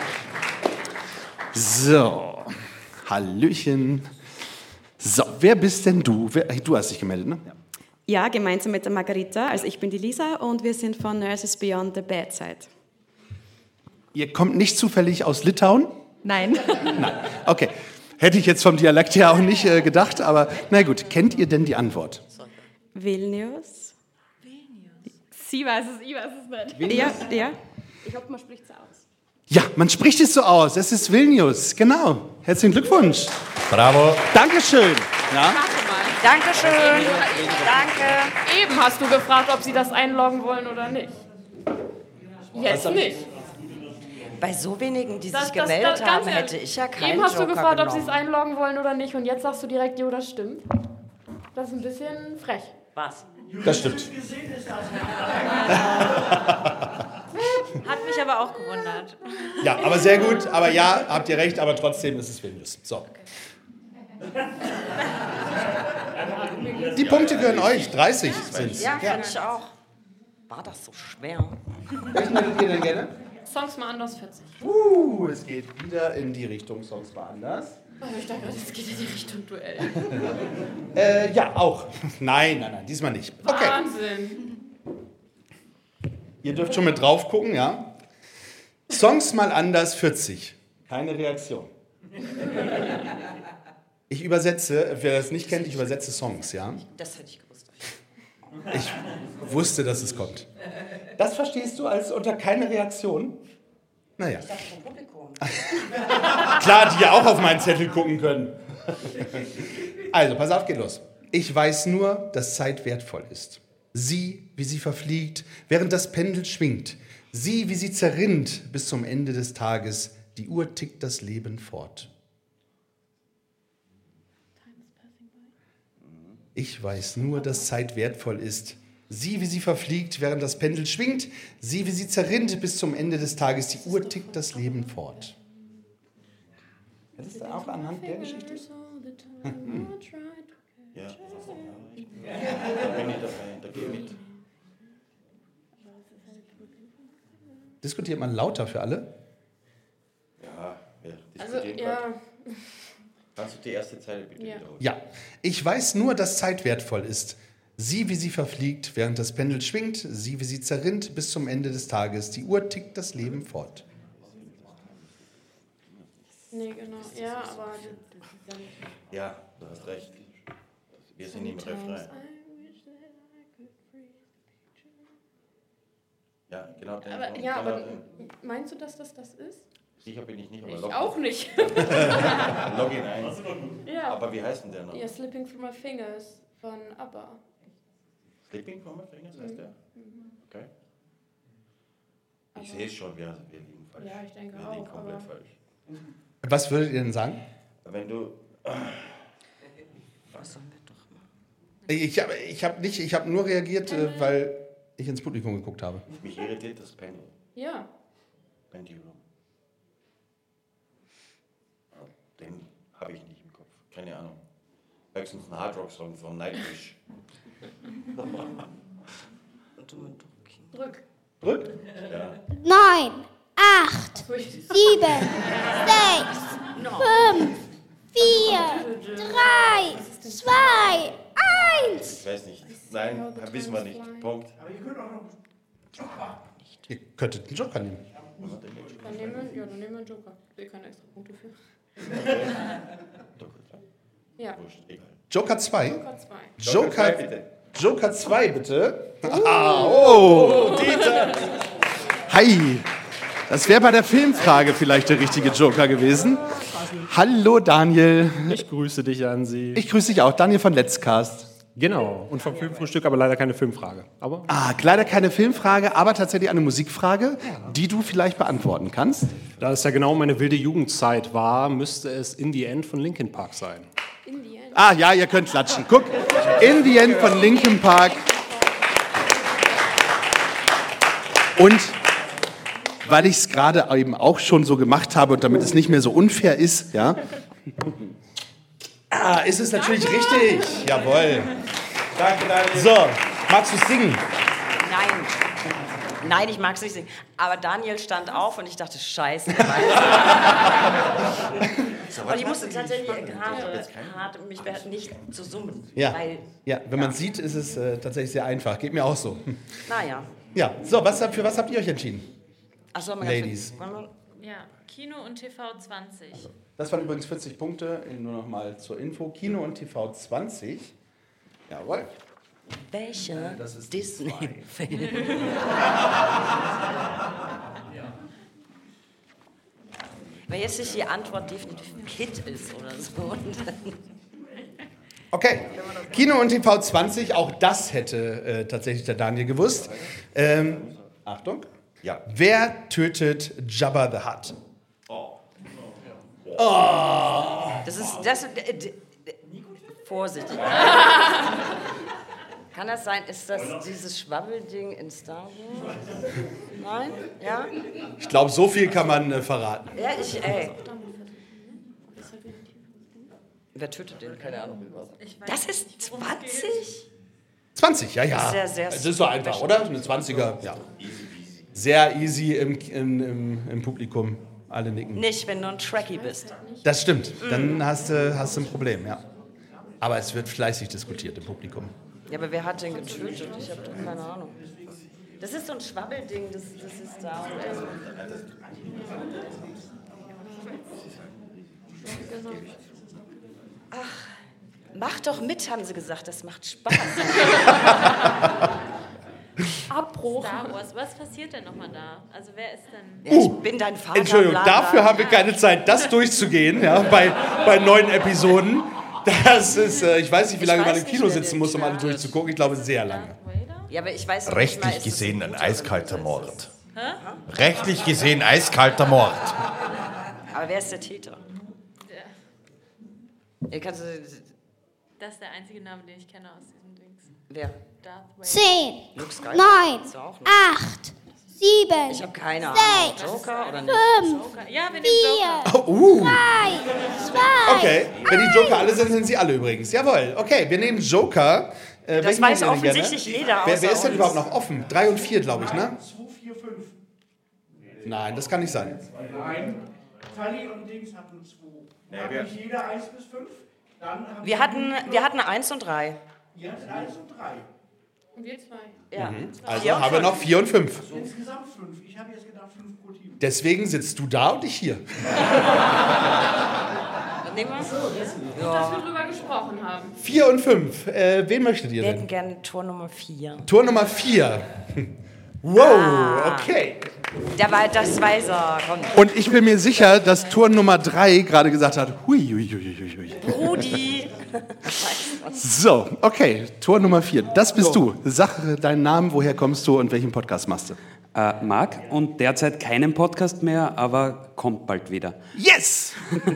So. Hallöchen. So, wer bist denn du? Wer, du hast dich gemeldet, ne? Ja. Ja, gemeinsam mit der Margarita. Also ich bin die Lisa und wir sind von Nurses Beyond the Bedside. Ihr kommt nicht zufällig aus Litauen? Nein. Nein. Okay. Hätte ich jetzt vom Dialekt her auch nicht äh, gedacht, aber na gut. Kennt ihr denn die Antwort? Vilnius. Sie weiß es, ich weiß es nicht. Ja, ja. Ich hoffe, man spricht es aus. Ja, man spricht es so aus. Es ist Vilnius. Genau. Herzlichen Glückwunsch. Bravo. Dankeschön. Ja. Dankeschön. Danke. Eben hast du gefragt, ob sie das einloggen wollen oder nicht. Jetzt nicht. Bei so wenigen, die Das- sich das- gemeldet das- ganz haben, ehrlich. hätte ich ja keinen Eben hast Joker du gefragt, ob sie es genommen. einloggen wollen oder nicht und jetzt sagst du direkt, jo, das stimmt. Das ist ein bisschen frech. Was? Das stimmt. Hat mich aber auch gewundert. Ja, aber sehr gut. Aber ja, habt ihr recht, aber trotzdem ist es Vilnius. So. Die Punkte gehören euch. dreißig sind es. Ja, fand ich auch. War das so schwer? Welchen hättet ihr denn gerne? Songs mal anders vierzig. Uh, es geht wieder in die Richtung Songs war anders. Oh, ich dachte, es geht in die Richtung Duell. Äh, ja, auch. Nein, nein, nein, diesmal nicht. Okay. Wahnsinn. Ihr dürft schon mit drauf gucken, ja? Songs mal anders vierzig. Keine Reaktion. Ich übersetze, wer das nicht kennt, ich übersetze Songs, ja? Das hätte ich gewusst. Ich wusste, dass es kommt. Das verstehst du als unter keine Reaktion? Naja. Ich dachte vom Publikum. Klar, die ja auch auf meinen Zettel gucken können. Also, pass auf, geht los. Ich weiß nur, dass Zeit wertvoll ist. Sieh, wie sie verfliegt, während das Pendel schwingt. Sieh, wie sie zerrinnt bis zum Ende des Tages. Die Uhr tickt das Leben fort. Ich weiß nur, dass Zeit wertvoll ist. Sieh, wie sie verfliegt, während das Pendel schwingt. Sieh, wie sie zerrinnt bis zum Ende des Tages. Die Uhr tickt das Leben fort. Das ist auch anhand der Geschichte? Ja. Da bin ich dabei, da gehe ich mit. Diskutiert man lauter für alle? Ja, wir Also, diskutieren ja. grad. Kannst du die erste Zeile bitte Ja. wiederholen? Ja. Ich weiß nur, dass Zeit wertvoll ist. Sieh, wie sie verfliegt, während das Pendel schwingt. Sieh, wie sie zerrinnt bis zum Ende des Tages. Die Uhr tickt das Leben fort. Nee, genau. Ja, aber... Ja, du hast recht. Wir sind im Refrain. Ja, genau. Den Aber, Song, ja, genau aber den. meinst du, dass das das ist? Sicher bin ich nicht, aber Ich log, auch nicht. log ihn ein. Ja. Aber wie heißt denn der noch? Ja, Slipping Through My Fingers von ABBA. Sleeping from my fingers heißt der? Mhm. Okay. Ich sehe es schon, wir, wir liegen falsch. Ja, ich denke wir auch, liegen komplett aber- falsch. Was würdet ihr denn sagen? Wenn du... Was sollen wir doch machen? Ich habe ich hab nicht, ich habe nur reagiert, äh, weil ich ins Publikum geguckt habe. Mich irritiert das Pendel. Ja. Pendulum. Den habe ich nicht im Kopf. Keine Ahnung. Höchstens ein Hardrock-Song von Nightwish. Drück. Drück. Ja. neun, acht, sieben, sechs, fünf, vier, drei, zwei, eins. Ich weiß nicht. Nein, wissen wir nicht. Punkt. Ihr könntet einen Joker nehmen. Dann nehmen wir, ja, dann nehmen wir einen Joker. Ich will keine extra Punkte für. Ja. Joker zwei. Joker zwei. Joker, Joker zwei, bitte. Ah, oh, Dieter. Hi. Das wäre bei der Filmfrage vielleicht der richtige Joker gewesen. Hallo Daniel. Ich grüße dich, Ansi. Ich grüße dich auch, Daniel von Let's Cast. Genau, und vom Filmfrühstück, aber leider keine Filmfrage. Aber Ah, leider keine Filmfrage, aber tatsächlich eine Musikfrage, die du vielleicht beantworten kannst. da es ja genau meine wilde Jugendzeit war, müsste es In the End von Linkin Park sein. In die End. Ah, ja, ihr könnt klatschen. Guck, In the End von Linkin Park. Und weil ich es gerade eben auch schon so gemacht habe und damit es nicht mehr so unfair ist, ja. Ah, ist es natürlich richtig. Jawohl. Danke, Daniel. So, magst du singen? Nein. Nein, ich mag es nicht singen. Aber Daniel stand auf und ich dachte, scheiße. Und ich musste tatsächlich gerade hart mich nicht zu summen. Ja, Weil, ja wenn man sieht, ist es äh, tatsächlich sehr einfach. Geht mir auch so. naja. Ja, so, was, für was habt ihr euch entschieden? Achso, Ladies. Ja, Kino und T V zwanzig. Das waren übrigens vierzig Punkte, nur noch mal zur Info. Kino und T V zwanzig. Jawohl. Welcher Disney-Film? Wenn jetzt nicht die Antwort definitiv Kid ist oder so. Okay, Kino und T V zwanzig, auch das hätte äh, tatsächlich der Daniel gewusst. Ähm, Achtung. Ja. Wer tötet Jabba the Hutt? Oh. Oh. Das ist. Das, äh, d- d- vorsichtig. Kann das sein? Ist das dieses Schwabbelding in Star Wars? Nein? Ja? Ich glaube, so viel kann man äh, verraten. Ja, ich. Ey. Wer tötet den? Keine Ahnung. Das ist zwanzig? zwanzig, ja, ja. Sehr, sehr das ist so einfach, oder? Eine zwanziger, ja. Sehr easy im, im, im, im Publikum. Alle nicken. Nicht, wenn du ein Trekkie bist. Das stimmt. Dann hast du, hast du ein Problem, ja. Aber es wird fleißig diskutiert im Publikum. Ja, aber wer hat den getötet? Ich habe doch keine Ahnung. Das ist so ein Schwabbelding, das, das ist da. Ach, mach doch mit, haben sie gesagt, das macht Spaß. Abbruch. Star Wars, was passiert denn nochmal da? Also wer ist denn... Ja, ich bin dein Vater. Entschuldigung, bla, bla. dafür haben wir keine Zeit, das durchzugehen, ja, bei, bei neuen Episoden. Das ist, äh, ich weiß nicht, wie lange Ich man weiß im nicht, Kino wer sitzen den muss, um alle spielt. durchzugucken. Ich glaube, sehr lange. Ja, aber ich weiß nicht, Rechtlich mal, ist gesehen das ein guter eiskalter oder ein guter Mord. Hä? Rechtlich gesehen eiskalter Mord. Aber wer ist der Täter? Ja, kannst du, Das ist der einzige Name, den ich kenne aus diesem Dings. wer? Darth Vader. Zehn, Luke Skywalker? neun, Ist er auch nicht. acht, sieben, Ich habe keine Ahnung. sechs, Joker oder nicht? fünf, Ja, wir nehmen vier, Joker. Oh, uh. drei, zwei, Okay, wenn die Joker alle sind, sind sie alle übrigens. Jawohl, okay, wir nehmen Joker. Äh, Das welchen weiß nehmen wir denn offensichtlich gerne? jeder Wer, außer wer ist denn uns. überhaupt noch offen? Drei und vier, glaube ich, ne? Nein, das kann nicht sein. Nein, Tali und Dings hatten zwei. Ja, Hat wir- nicht jeder eins bis fünf? Dann haben Wir sie hatten, fünf. wir hatten eins und drei. Ihr hattet eins und drei. Und wir zwei. Ja. Also Vier und haben wir noch fünf. vier und fünf. Insgesamt fünf. Ich habe jetzt gedacht fünf pro Team. Deswegen sitzt du da und ich hier. Dann nehmen wir. Dass wir drüber gesprochen haben. Vier und fünf. Äh, wen möchtet ihr Wir hätten denn? gerne Tor Nummer vier. Tor Nummer vier. Wow, Ah. okay. Der war, das weiß er. Komm. Und ich bin mir sicher, dass Tor Nummer drei gerade gesagt hat, hui, hui, hui, hui, hui. Rudi. So, okay, Tor Nummer vier. Das bist du. Sag deinen Namen, woher kommst du und welchen Podcast machst du? Äh, Marc und derzeit keinen Podcast mehr, aber kommt bald wieder. Yes!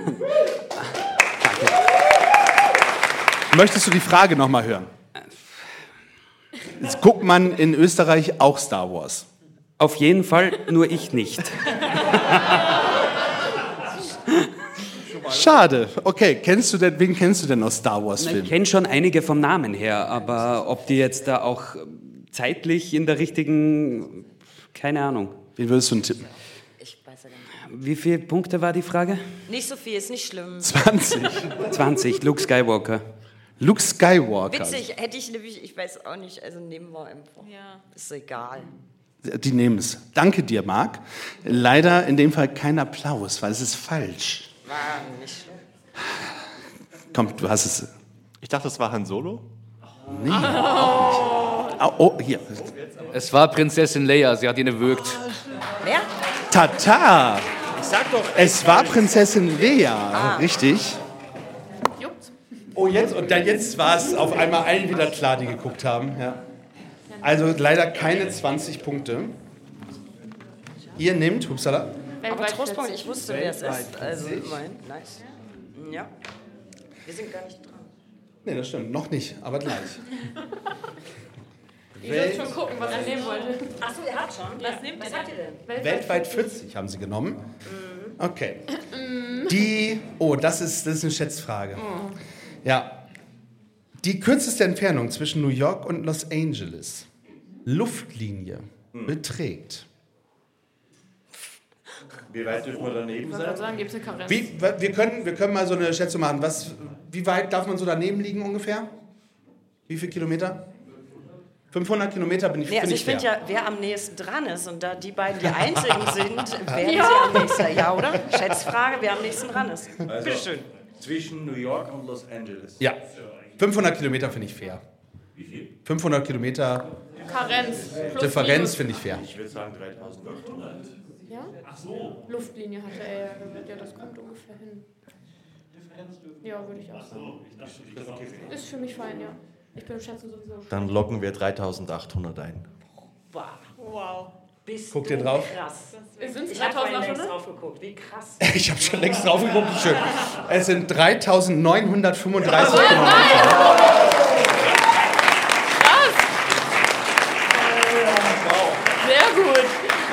Möchtest du die Frage nochmal hören? Jetzt guckt man in Österreich auch Star Wars. Auf jeden Fall, nur ich nicht. Schade. Okay, kennst du denn, wen kennst du denn aus Star Wars Na, Filmen? ich kenne schon einige vom Namen her, aber ob die jetzt da auch zeitlich in der richtigen, keine Ahnung. Wen würdest du tippen? Ich weiß ja gar nicht. Wie viele Punkte war die Frage? Nicht so viel, ist nicht schlimm. zwanzig. zwanzig, Luke Skywalker. Luke Skywalker. Witzig, hätte ich nämlich, ich weiß auch nicht, also nehmen wir einfach. Ja. Ist egal. Die nehmen es. Danke dir, Marc. Leider in dem Fall kein Applaus, weil es ist falsch. War nicht schlimm. Komm, du hast es. Ich dachte, das war Han Solo. Nee, auch nicht. Oh, oh, hier. Es war Prinzessin Leia, sie hat ihn erwürgt. Wer? Tata! Ich sag doch. Es war Prinzessin Leia, Ah. richtig? Oh, jetzt, und dann jetzt war es auf einmal allen wieder klar, die geguckt haben. Ja. Also leider keine zwanzig Punkte. Ihr nehmt, hupsala. Aber Trostpunkt, ich wusste, wer es ist. Also immerhin, nice. Ja. Wir sind gar nicht dran. Nee, das stimmt. Noch nicht, aber gleich. Ich will schon gucken, was er nehmen wollte. Achso, ihr habt schon. Was nehmt Was ihr habt ihr denn? Weltweit vierzig haben sie genommen. Okay. Die, oh, das ist, das ist eine Schätzfrage. Ja. Die kürzeste Entfernung zwischen New York und Los Angeles, Luftlinie, beträgt. Wie weit dürfen wir daneben Ich wollte sein? gerade sagen, gibt es eine Karenz? Wie, wir, können, wir können mal so eine Schätzung machen. Was, wie weit darf man so daneben liegen ungefähr? Wie viele Kilometer? fünfhundert Kilometer bin ich, Nee, bin also ich ich finde fair. ja, wer am nächsten dran ist und da die beiden die Einzigen sind, werden Ja. sie am nächsten. Ja, oder? Schätzfrage, wer am nächsten dran ist. Also, Bitteschön. zwischen New York und Los Angeles. Ja, fünfhundert Kilometer finde ich fair. Wie viel? fünfhundert Kilometer Karenz. Plus Differenz minus. finde ich fair. Ich würde sagen dreitausendachthundert. Ja? Ach so. Luftlinie hatte er ja gehört. Ja, das kommt ungefähr hin. Ja, würde ich auch sagen. Ist für mich fein, ja. Ich bin schätzen sowieso. Dann loggen wir dreitausendachthundert ein. Wow. Wow. Bist Guckt ihr du drauf? krass. Sind es Ich habe vorhin längst dreitausendachthundert? drauf geguckt. Wie krass. Ich habe schon längst drauf geguckt, wie schön. Es sind dreitausendneunhundertfünfunddreißig Kilometer. Sehr gut.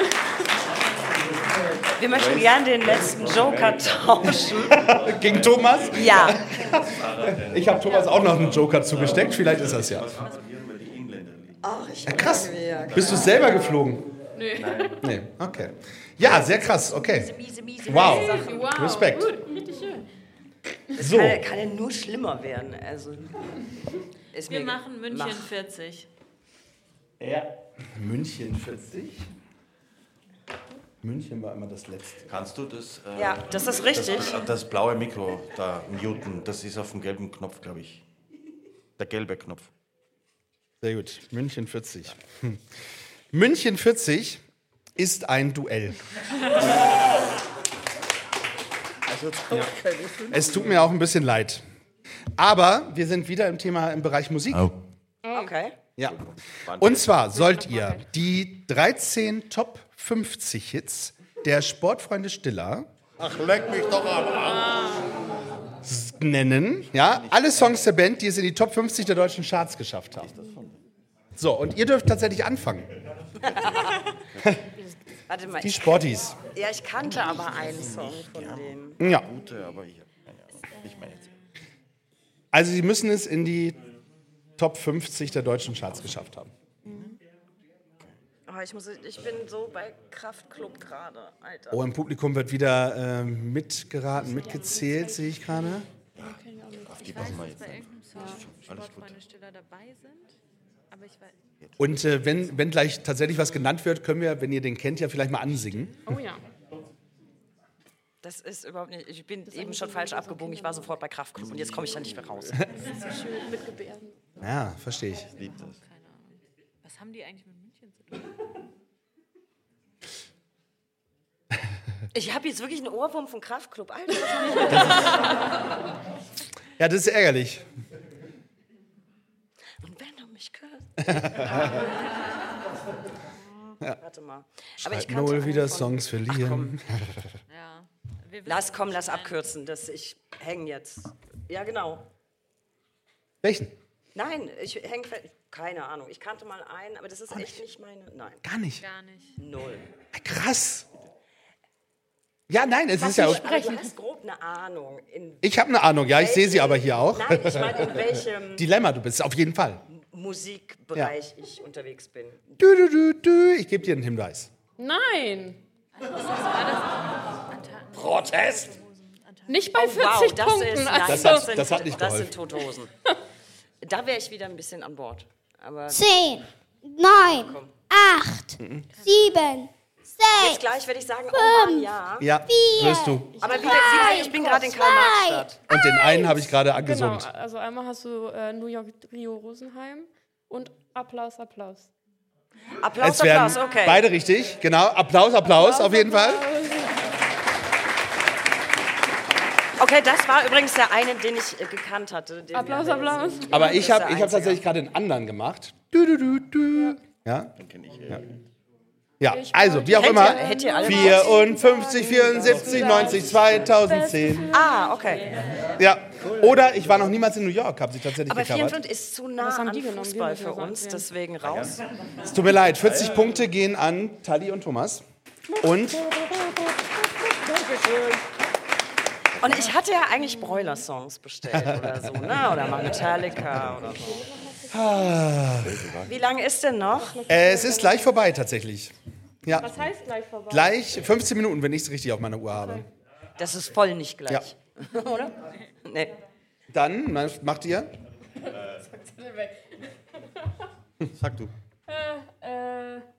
Wir möchten gerne den letzten Joker tauschen. Gegen Thomas? Ja. Ich habe Thomas auch noch einen Joker zugesteckt, vielleicht ist das ja. Ach, ich Ja, krass. mag ja. Bist du selber geflogen? Nö. Nee, okay. Ja, sehr krass, okay. Miese, miese, Wow. miese Sachen. Wow. Respekt. Gut, richtig schön. Das So. kann, kann ja nur schlimmer werden. Also, ist Wir mir machen München mach. vierzig. Ja. München vierzig. München war immer das letzte. Kannst du das? Äh, Ja, das ist richtig. Das, das blaue Mikro da muten, das ist auf dem gelben Knopf, glaube ich. Der gelbe Knopf. Sehr gut. München vierzig. Hm. München vierzig ist ein Duell. Ja. Es tut mir auch ein bisschen leid. Aber wir sind wieder im Thema im Bereich Musik. Okay. Ja. Und zwar sollt ihr die dreizehn Top fünfzig Hits der Sportfreunde Stiller Ach, leck mich doch am Arsch. nennen. Ja, alle Songs der Band, die es in die Top fünfzig der deutschen Charts geschafft haben. So, und ihr dürft tatsächlich anfangen. Warte mal. Die ich- Sporties. Ja, ich kannte aber einen Song von denen. Ja. Gute, aber ich habe keine Ahnung. Ich meine jetzt. Also sie müssen es in die Top fünfzig der deutschen Charts geschafft haben. Oh, ich, muss, ich bin so bei Kraftklub gerade, Alter. Oh, im Publikum wird wieder ähm, mitgeraten, mitgezählt, sehe ich gerade. Auf die Ich weiß, passen wir dass jetzt bei ein. irgendeinem Song Alles gut. Sportfreunde Stiller dabei sind. Aber ich weiß. Und äh, wenn, wenn gleich tatsächlich was genannt wird, können wir, wenn ihr den kennt, ja vielleicht mal ansingen. Oh ja. Das ist überhaupt nicht. Ich bin eben schon falsch abgebogen. Ich war sofort bei Kraftklub und jetzt komme ich da nicht mehr raus. Das ist so schön mit Gebärden. Ja, verstehe ich. Ich liebe das. Keine Ahnung. Was haben die eigentlich mit München zu tun? Ich habe jetzt wirklich einen Ohrwurm von Kraftklub. Alter, was hab ich Ja, das ist ärgerlich. Und wenn du mich küsst. Warte mal. Aber ich Schreibt kannte Noel einen wieder von- Songs verlieren. Ja. Wir Lass, wissen komm, lass wahrscheinlich- abkürzen. Das, ich hänge jetzt. Ja, genau. Welchen? Nein, ich hänge. Keine Ahnung. Ich kannte mal einen, aber das ist echt nicht meine. Nein. Gar nicht. Gar nicht. Null. Krass. Ja, nein, es Was ist ja Sie auch... sprechen. Du hast grob eine Ahnung. In Ich habe eine Ahnung, ja, ich sehe sie aber hier auch. Nein, ich meine, in welchem Dilemma du bist, auf jeden Fall. Musikbereich ich unterwegs bin. Du, du, du, du. Ich gebe dir einen Hinweis. Nein. Protest? Nicht bei Oh, wow, vierzig das Punkten. Ist, nein, also. Das hat- sind, das hat nicht Das geholfen. sind Tote Hosen. Da wäre ich wieder ein bisschen an Bord. Aber Zehn, neun, acht, sieben, jetzt sechs, gleich werde ich sagen, oh Mann, ja. Ja, vier, wirst du. Aber wie gesagt, ich bin gerade in Karl-Marx-Stadt. Und den einen habe ich gerade Genau, angesummt. also einmal hast du äh, New York, Rio, Rosenheim und Applaus, Applaus. Applaus, Es werden Applaus, okay. beide richtig, genau. Applaus, Applaus, auf jeden Fall. Okay, das war übrigens der eine, den ich äh, gekannt hatte. Den Applaus, wir- Applaus. Aber ich Das habe ist ich der hab tatsächlich gerade den anderen gemacht. Du, du, du, du. Ja? Ja. Ja, also, wie auch Hättet immer. ihr- hättet ihr alle vierundfünfzig, vierundsiebzig, neunzig, zweitausendzehn. Ah, okay. Ja. Oder ich war noch niemals in New York, habe sie tatsächlich Aber gecovert. vierundfünfzig ist zu nah Was haben an die genommen? Fußball Wir für müssen das uns, abwehren. deswegen raus. Es tut mir leid, vierzig Punkte gehen an Tali und Thomas. Und Und ich hatte ja eigentlich Broiler-Songs bestellt oder so, ne? Oder mal Metallica oder so. Wie lange ist denn noch? äh, es ist gleich vorbei tatsächlich. Ja, Was heißt gleich vorbei? gleich fünfzehn Minuten, wenn ich es richtig auf meiner Uhr habe. Das ist voll nicht gleich. Oder? Nee. Dann was macht ihr? Sag du. Äh, äh,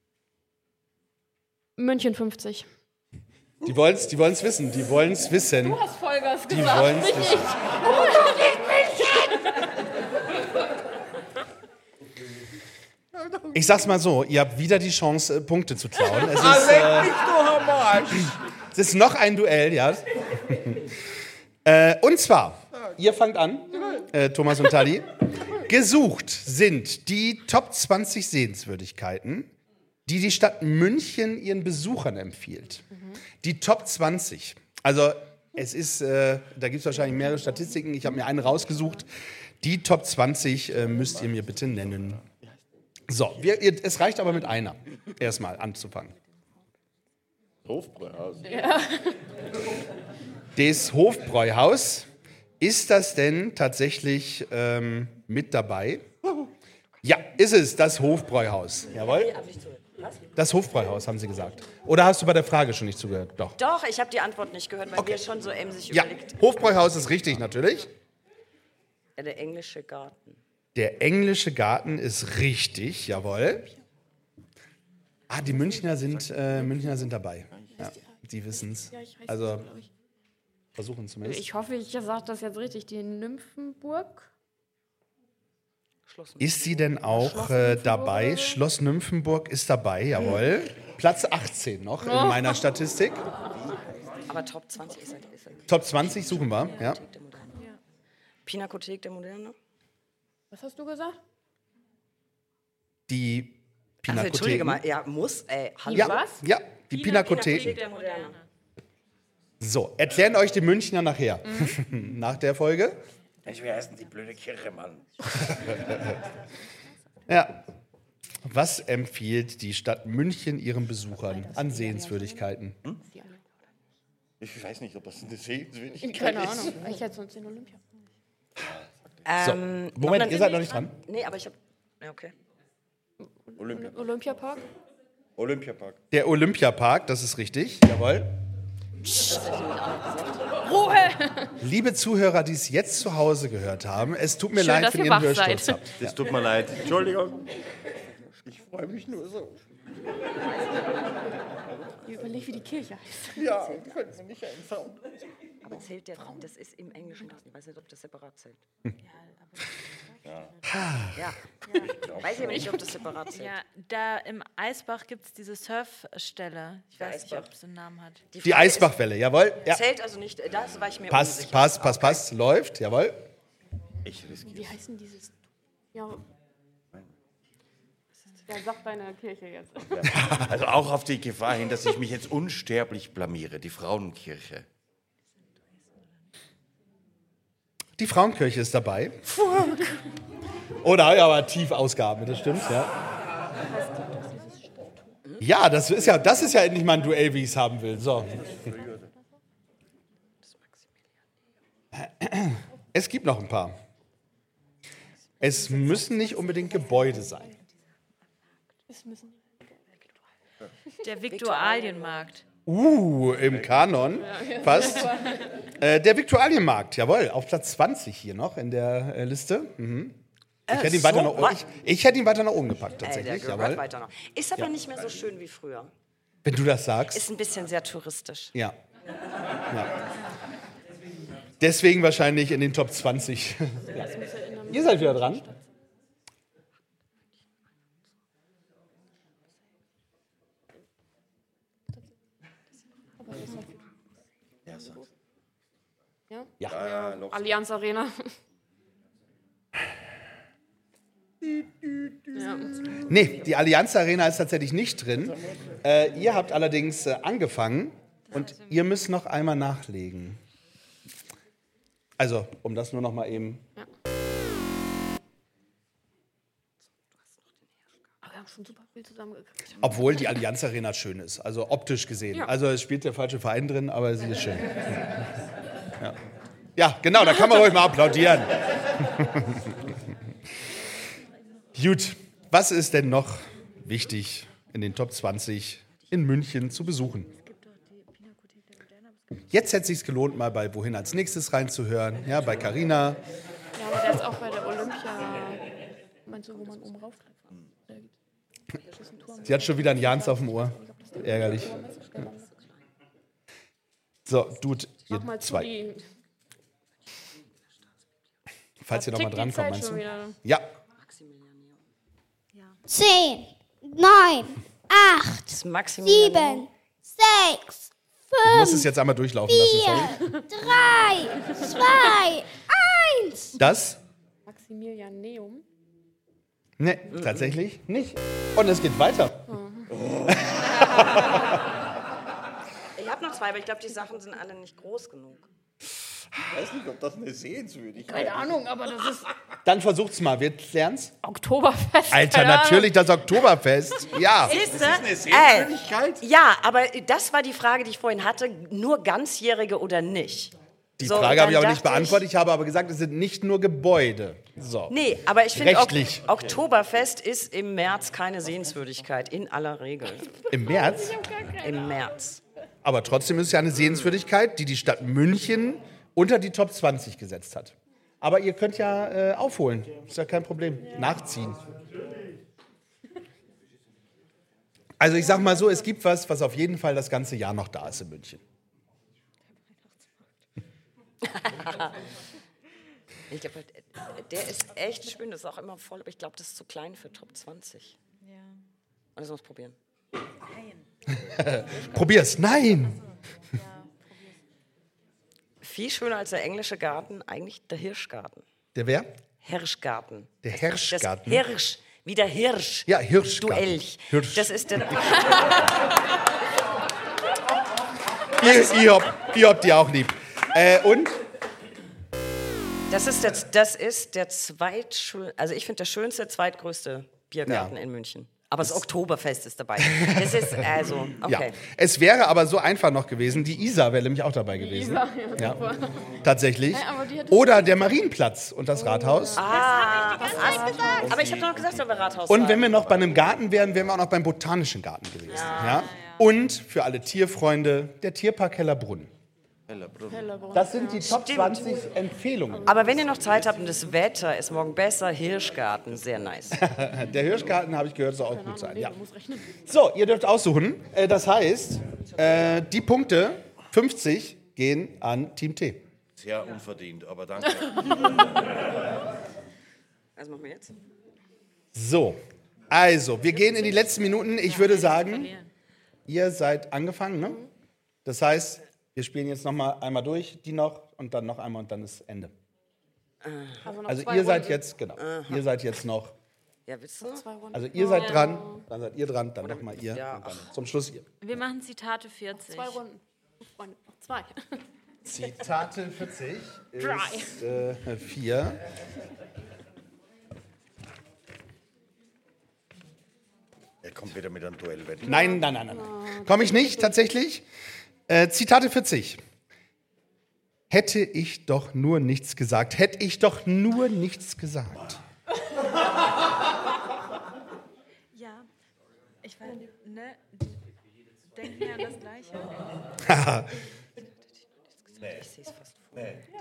München fünfzig. Die wollen es die wollen's wissen, die wollen es wissen. Du hast Vollgas Die gesagt, wollen's nicht wissen. ich. Ich sag's mal so, ihr habt wieder die Chance, äh, Punkte zu klauen. Es Ah, ist, leck äh, mich doch am Arsch. es ist noch ein Duell, ja. äh, und zwar, ihr fangt an, äh, Thomas und Tali. Gesucht sind die Top zwanzig Sehenswürdigkeiten, die die Stadt München ihren Besuchern empfiehlt. Die Top zwanzig. Also es ist, äh, da gibt es wahrscheinlich mehrere Statistiken. Ich habe mir eine rausgesucht. Die Top zwanzig äh, müsst ihr mir bitte nennen. So, wir, ihr, es reicht aber mit einer, erstmal anzufangen. Hofbräuhaus. Ja. Das Hofbräuhaus, ist das denn tatsächlich ähm, mit dabei? Ja, ist es, das Hofbräuhaus. Jawohl. Das Hofbräuhaus, haben Sie gesagt. Oder hast du bei der Frage schon nicht zugehört? Doch. Doch, ich habe die Antwort nicht gehört, weil wir schon so emsig Ja, überlegt. Hofbräuhaus ist richtig, natürlich. Ja, der englische Garten. Der englische Garten ist richtig, jawohl. Ah, die Münchner sind, äh, Münchner sind dabei. Ja, die wissen es. Ja, ich weiß Also, es, glaub ich. versuchen zumindest. Ich hoffe, ich sage das jetzt richtig. Die Nymphenburg. Ist sie denn auch äh, dabei? Schloss Nymphenburg ist dabei, jawohl. Platz achtzehn noch in Oh. meiner Statistik. Aber Top zwanzig ist er. Ist er. Top zwanzig suchen wir, ja. Pinakothek der Moderne. Was hast du gesagt? Die Also, entschuldige Pinakotheken. mal, ja, muss, ey, hallo. Ja, ja, die Pinakotheken. der Moderne. So, erklären euch die Münchner nachher. Mhm. Nach der Folge. Wie heißt denn die blöde Kirche, Mann? Ja. Was empfiehlt die Stadt München ihren Besuchern an Sehenswürdigkeiten? Hm? Ich weiß nicht, ob das eine Sehenswürdigkeit Keine ist. Ahnung. Ich hätte sonst den Olympia. Ähm, Moment, noch ihr seid noch nicht dran. Nee, aber ich habe. Ja, okay. Olympiapark. Olympiapark? Olympiapark. Der Olympiapark, das ist richtig. Jawohl. Ruhe! Liebe Zuhörer, die es jetzt zu Hause gehört haben, es tut mir Schön, leid, dass wenn ihr ihr einen wach Hörsturz seid. habt. Das tut mir leid. Entschuldigung. Ich freue mich nur so. Ich überlege, wie die Kirche heißt. Ja, können Sie nicht einfahren. Aber zählt der Raum? Das ist im Englischen Garten. Ich weiß nicht, ob das separat zählt. Ja. Ja. Weiß ich aber nicht, ob das separat zählt. Ja, da im Eisbach gibt es diese Surfstelle. Ich Der weiß nicht, Eisbach. ob es einen Namen hat. Die Die Frage Eisbachwelle, jawohl. Ja. ist, zählt also nicht. Das war ich mir Passt, unsicher. passt, passt, passt. Läuft, jawohl. Ich riskiere. Wie heißt denn dieses? Ja. Ja, sag deine Kirche jetzt. Also auch auf die Gefahr hin, dass ich mich jetzt unsterblich blamiere. Die Frauenkirche. Die Frauenkirche ist dabei. Oder ja, aber tief Ausgaben, das stimmt, ja. Ja, das ist ja, das ist ja endlich mal ein Duell, wie ich es haben will. So. Es gibt noch ein paar. Es müssen nicht unbedingt Gebäude sein. Der Viktualienmarkt. Uh, im Kanon. Fast. Äh, der Viktualienmarkt, jawohl, auf Platz zwanzig hier noch in der äh, Liste. Mhm. Ich, Äh, hätte ihn weiter so nach, wa- ich, ich hätte ihn weiter nach oben gepackt, Ey, der tatsächlich. gehört Jawohl. weiter noch. Ist aber Ja. nicht mehr so schön wie früher. Wenn du das sagst. Ist ein bisschen sehr touristisch. Ja. ja. Deswegen wahrscheinlich in den Top zwanzig. Ja. Ihr seid wieder dran. Ja? Ja. ja. Allianz Arena. ja. Nee, die Allianz Arena ist tatsächlich nicht drin. Äh, ihr habt allerdings äh, angefangen und ihr müsst noch einmal nachlegen. Also, um das nur noch mal eben... Aber wir haben schon super viel zusammengekriegt. Obwohl die Allianz Arena schön ist, also optisch gesehen. Ja. Also es spielt der falsche Verein drin, aber sie ist schön. Ja, ja genau, da kann man ruhig mal applaudieren. Gut, was ist denn noch wichtig in den Top zwanzig in München zu besuchen? Jetzt hätte es sich gelohnt, mal bei Wohin als nächstes reinzuhören. Ja, bei Carina. Ja, aber der ist auch bei der Olympia. Meinst du, wo man oben raufklettert? Sie hat schon wieder einen Jans auf dem Ohr. Ärgerlich. So, Dude, ihr Mach mal zu zwei. die. Falls ihr noch mal Tickt die drankommt, Zeit meinst schon du? wieder. Ja. Zehn, neun, acht, sieben, sechs, Ich muss es fünf, jetzt einmal durchlaufen lassen, sorry. vier, drei, zwei, eins. Das? Maximilianeum. Ne, tatsächlich nicht. Und es geht weiter. Ich habe noch zwei, aber ich glaube, die Sachen sind alle nicht groß genug. Ich weiß nicht, ob das eine Sehenswürdigkeit Keine Ahnung, aber das ist Dann versucht's mal, wir klären's. Oktoberfest. Alter, keine Ahnung. natürlich das Oktoberfest. Ja. Siehste? eine Ey, Sehenswürdigkeit? ja, aber das war die Frage, die ich vorhin hatte. Nur Ganzjährige oder nicht? Die So, Frage habe ich dann aber nicht dachte beantwortet. Ich habe aber gesagt, es sind nicht nur Gebäude. So. Nee, aber ich finde, ok Rechtlich. Oktoberfest ist im März keine Sehenswürdigkeit, in aller Regel. Im März? Im März. Aber trotzdem ist es ja eine Sehenswürdigkeit, die die Stadt München unter die Top zwanzig gesetzt hat. Aber ihr könnt ja äh, aufholen. Ist ja kein Problem. Nachziehen. Also ich sag mal so, es gibt was, was auf jeden Fall das ganze Jahr noch da ist in München. Ich glaub, der ist echt schön, das ist auch immer voll, aber ich glaube, das ist zu klein für Top zwanzig. Ja. Also muss probieren. Probier's. Nein! Viel schöner als der englische Garten, eigentlich der Hirschgarten. Der wer? Hirschgarten. Der Das Hirschgarten. Hirsch, wie der Hirsch. Ja, Hirschgarten. Du Elch. Hirsch. Das ist der. Ihr, ihr, habt, ihr habt die auch lieb. Äh, und? Das ist der, das ist der zweitschön, also ich finde der schönste, zweitgrößte Biergarten Ja. in München. Aber das Oktoberfest ist dabei. Das ist also, okay. Ja. Es wäre aber so einfach noch gewesen, die Isar wäre nämlich auch dabei gewesen. Isar, ja, Ja, super. tatsächlich. Hey, aber die hat- Oder der Marienplatz und das Rathaus. Ah, was? Aber ich habe doch noch gesagt, ob wir Rathaus Und sagen. wenn wir noch bei einem Garten wären, wären wir auch noch beim Botanischen Garten gewesen. Ja. Und für alle Tierfreunde, der Tierpark Hellerbrunn. Hellerbrunn. Das sind die Top zwanzig Empfehlungen. Aber wenn ihr noch Zeit habt und das Wetter ist morgen besser, Hirschgarten, sehr nice. Der Hirschgarten, habe ich gehört, soll auch gut sein. Ja. So, ihr dürft aussuchen. Äh, Das heißt, äh, die Punkte, fünfzig, gehen an Team T. Sehr unverdient, aber danke. Was machen wir jetzt? So, also, wir gehen in die letzten Minuten. Ich würde sagen, ihr seid angefangen, ne? Das heißt, wir spielen jetzt noch mal einmal durch, die noch und dann noch einmal und dann ist Ende. Also, noch Also zwei ihr seid Runden. jetzt, genau, ihr seid jetzt noch, Ja, willst du? Zwei Runden. also ihr seid dran, dann seid ihr dran, dann noch mal ihr Ja. und dann zum Schluss ihr. Wir machen Zitate vierzig. Zwei Runden. Freunde, noch zwei. Zitate vierzig Drei. ist äh, vier. Er kommt wieder mit einem Duell, wette ich. Nein, nein, nein, nein. nein. Komme ich nicht, tatsächlich. Äh, Zitate vierzig. Hätte ich doch nur nichts gesagt. Hätte ich doch nur nichts gesagt. Ja, ich weiß, ne? Denken wir an das Gleiche. Ich sehe es fast vor.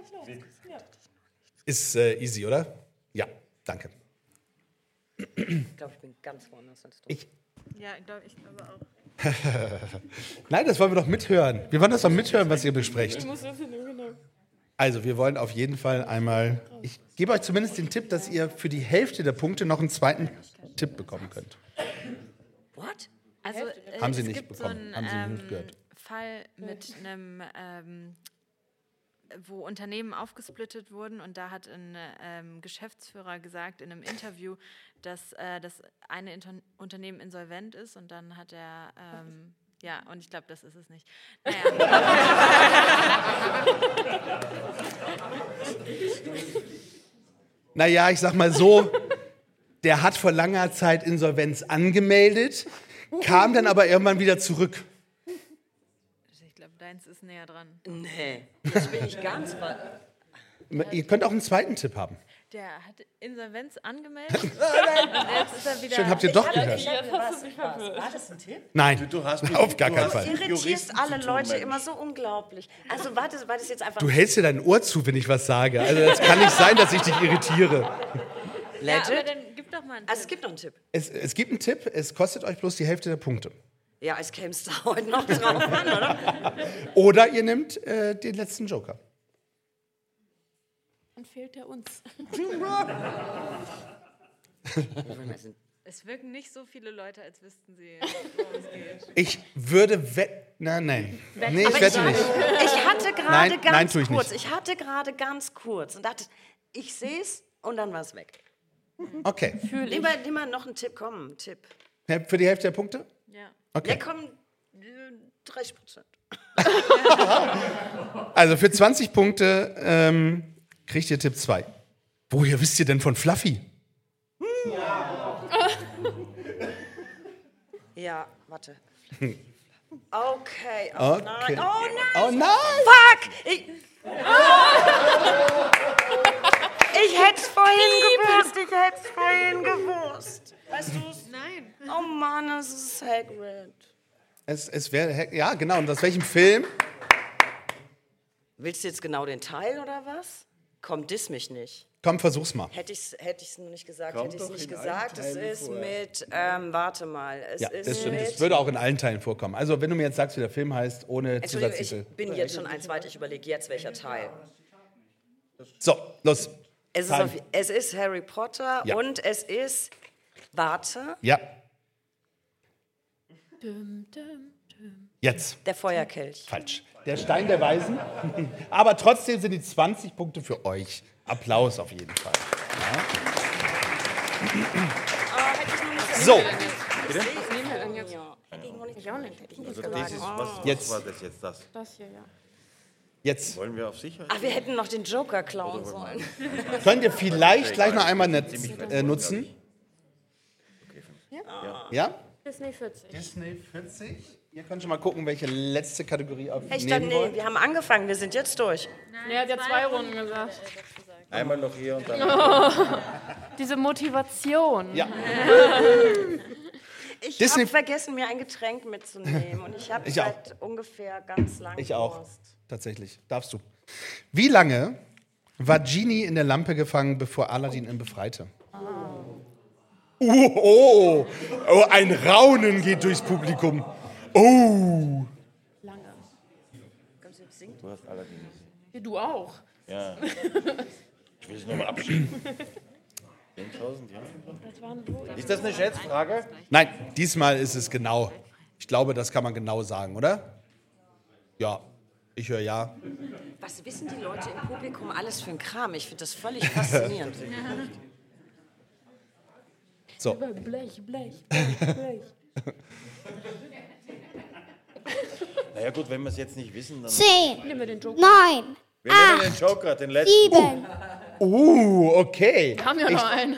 Ist äh, easy, oder? Ja, danke. Ich glaube, ich bin ganz woanders als du. Ich. Ja, ich glaube ich glaube auch. Nein, das wollen wir doch mithören. Wir wollen das doch mithören, was ihr besprecht. Ich muss das hin, genau. Also, wir wollen auf jeden Fall einmal. Ich gebe euch zumindest den Tipp, dass ihr für die Hälfte der Punkte noch einen zweiten Tipp bekommen könnt. What? Also, äh, Haben sie es nicht gibt bekommen. So Haben sie einen nicht gehört. Fall mit einem, ähm, wo Unternehmen aufgesplittet wurden und da hat ein ähm, Geschäftsführer gesagt in einem Interview, dass äh, das eine Inter- Unternehmen insolvent ist und dann hat er, ähm, ja, und ich glaube, das ist es nicht. Naja. Naja, ich sag mal so, der hat vor langer Zeit Insolvenz angemeldet, kam dann aber irgendwann wieder zurück. Ich glaube, deins ist näher dran. Nee, das bin ich ganz weit. Ihr könnt auch einen zweiten Tipp haben. Der hat Insolvenz angemeldet und jetzt ist er wieder... Schön, habt ihr doch Ich gehört. hab- ich hab- was- was- War das ein Tipp? Nein, Du hast mit- auf gar du keinen hast Fall. Du irritierst Juristen alle zu tun, Leute Mensch. immer so unglaublich. Also war das, war das jetzt einfach... Du hältst dir dein Ohr zu, wenn ich was sage. Also es kann nicht sein, dass ich dich irritiere. Ja, Legit? aber dann gib doch mal einen Also es Tipp. gibt noch einen Tipp. Es, es gibt einen Tipp, es kostet euch bloß die Hälfte der Punkte. Ja, es käme es da heute noch drauf an, oder? Oder ihr nehmt äh, den letzten Joker. Dann fehlt er uns. Es wirken nicht so viele Leute, als wüssten sie, worum es geht. Ich würde wetten. Nein, nein. Nee, ich Aber wette nicht. Ich hatte gerade Nein, ganz nein, tue ich kurz, nicht. ich hatte gerade ganz kurz und dachte, ich sehe es und dann war es weg. Okay. Lieber, lieber noch einen Tipp, komm, einen Tipp. Für die Hälfte der Punkte? Ja. Okay. Ja, komm, äh, dreißig Prozent. Also für zwanzig Punkte ähm, kriegt ihr Tipp zwei. Woher wisst ihr denn von Fluffy? Ja, warte. Okay, oh Okay. nein, oh nein. Oh nein! Fuck! Ich, ich hätte es vorhin gewusst, ich hätte es vorhin gewusst. Weißt du's? Nein. Oh Mann, es ist Hagrid. Es, es wäre, ja genau, und aus welchem Film? Willst du jetzt genau den Teil oder was? Komm, diss mich nicht. Komm, versuch's mal. Hätte ich es hätte ich's nur nicht gesagt, Kommt hätte ich es doch nicht in gesagt. allen Es Teilen ist vor. mit, ähm, warte mal, es Ja, ist das stimmt. mit... Das würde auch in allen Teilen vorkommen. Also, wenn du mir jetzt sagst, wie der Film heißt, ohne Entschuldigung, Zusatztitel. ich bin jetzt schon eins weiter, ich überlege jetzt, welcher Teil. So, los. Es ist, Time. auf, es ist Harry Potter Ja. und es ist, warte, Ja, Dum, dum, dum. jetzt. der Feuerkelch. Falsch. Der Stein der Weisen. Aber trotzdem sind die zwanzig Punkte für euch. Applaus auf jeden Fall. So, Was nehmen wir denn jetzt? Ja. Ich auch nicht. Ich Also nicht das ist, gesagt. was, Jetzt. was war das jetzt das? Das hier, ja. jetzt Wollen wir auf Sicherheit? Ach, wir hätten noch den Joker klauen sollen. könnt ihr vielleicht gleich noch einmal net, äh, nutzen. Ja? Disney vierzig. Disney vierzig. Ihr könnt schon mal gucken, welche letzte Kategorie auf Hey, ich dachte, nehmen nee, wollt. wir haben angefangen, wir sind jetzt durch. Nee, hat ja zwei Runden gesagt. Einmal noch hier und dann. Oh, diese Motivation. Ja. Ich Disney- habe vergessen, mir ein Getränk mitzunehmen und ich habe Ich auch. seit ungefähr ganz lang Ich auch. Durst. Tatsächlich. Darfst du. Wie lange war Genie in der Lampe gefangen, bevor Aladdin ihn befreite? Oh, oh, oh, ein Raunen geht durchs Publikum. Oh. Lange. Kannst du jetzt singen? Du hast allerdings. Ja, du auch. Ja. Ich will es nochmal abschieben. zehntausend Jahre? Das waren wo? Ist das eine Schätzfrage? Nein, diesmal ist es genau. Ich glaube, das kann man genau sagen, oder? Ja, ich höre ja. Was wissen die Leute im Publikum alles für ein Kram? Ich finde das völlig faszinierend. So. Blech, Blech, Blech, Blech. Naja gut, wenn wir es jetzt nicht wissen, dann... Zehn, Nehmen wir den Joker. neun, Wir nehmen den Joker, den letzten. sieben, Uh, okay. Wir haben ja Ich- noch einen.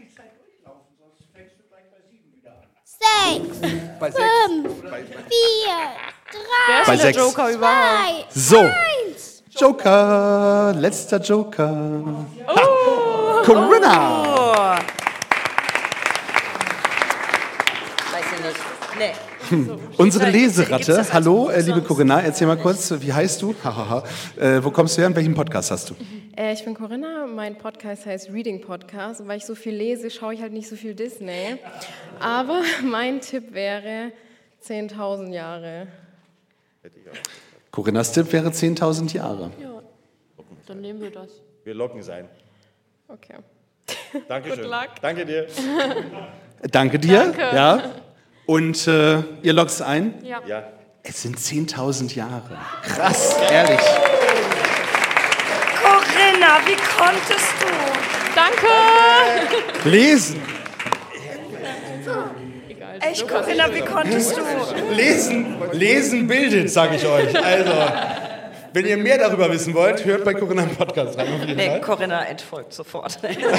sechs, Bei sechs. fünf, vier, Wer drei, ist Bei denn der sechs. Joker überhaupt? zwei, So, eins. Joker, letzter Joker. Oh. Corinna. Oh. Weiß ich nicht. Nee. Hm. Unsere Leseratte. Hallo, äh, liebe Corinna, erzähl mal kurz, wie heißt du? äh, wo kommst du her und welchen Podcast hast du? Äh, ich bin Corinna, mein Podcast heißt Reading Podcast. Und weil ich so viel lese, schaue ich halt nicht so viel Disney. Aber mein Tipp wäre zehntausend Jahre. Corinnas Tipp wäre zehntausend Jahre. Ja, dann nehmen wir das. Wir locken es ein. Okay. Dankeschön. Good luck. Danke dir. Danke dir. Danke. Ja. Und äh, ihr loggt es ein? Ja. ja. Es sind zehntausend Jahre. Krass, ehrlich. Corinna, wie konntest du? Danke. Lesen. Echt, Corinna, wie konntest du? Lesen, lesen bildet, sage ich euch. Also, wenn ihr mehr darüber wissen wollt, hört bei Corinna einen Podcast rein. Auf jeden Nee, Fall. Corinna entfolgt sofort.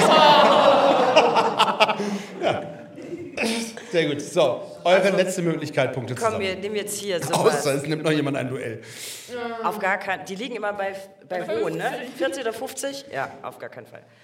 Ja. Sehr gut. So, eure also, letzte Möglichkeit, Punkte komm, zusammen. wir nehmen jetzt hier sowas. Außer es nimmt noch jemand ein Duell. Auf gar keinen. Die liegen immer bei, bei hohen, ne? vierzig oder fünfzig? Ja, auf gar keinen Fall.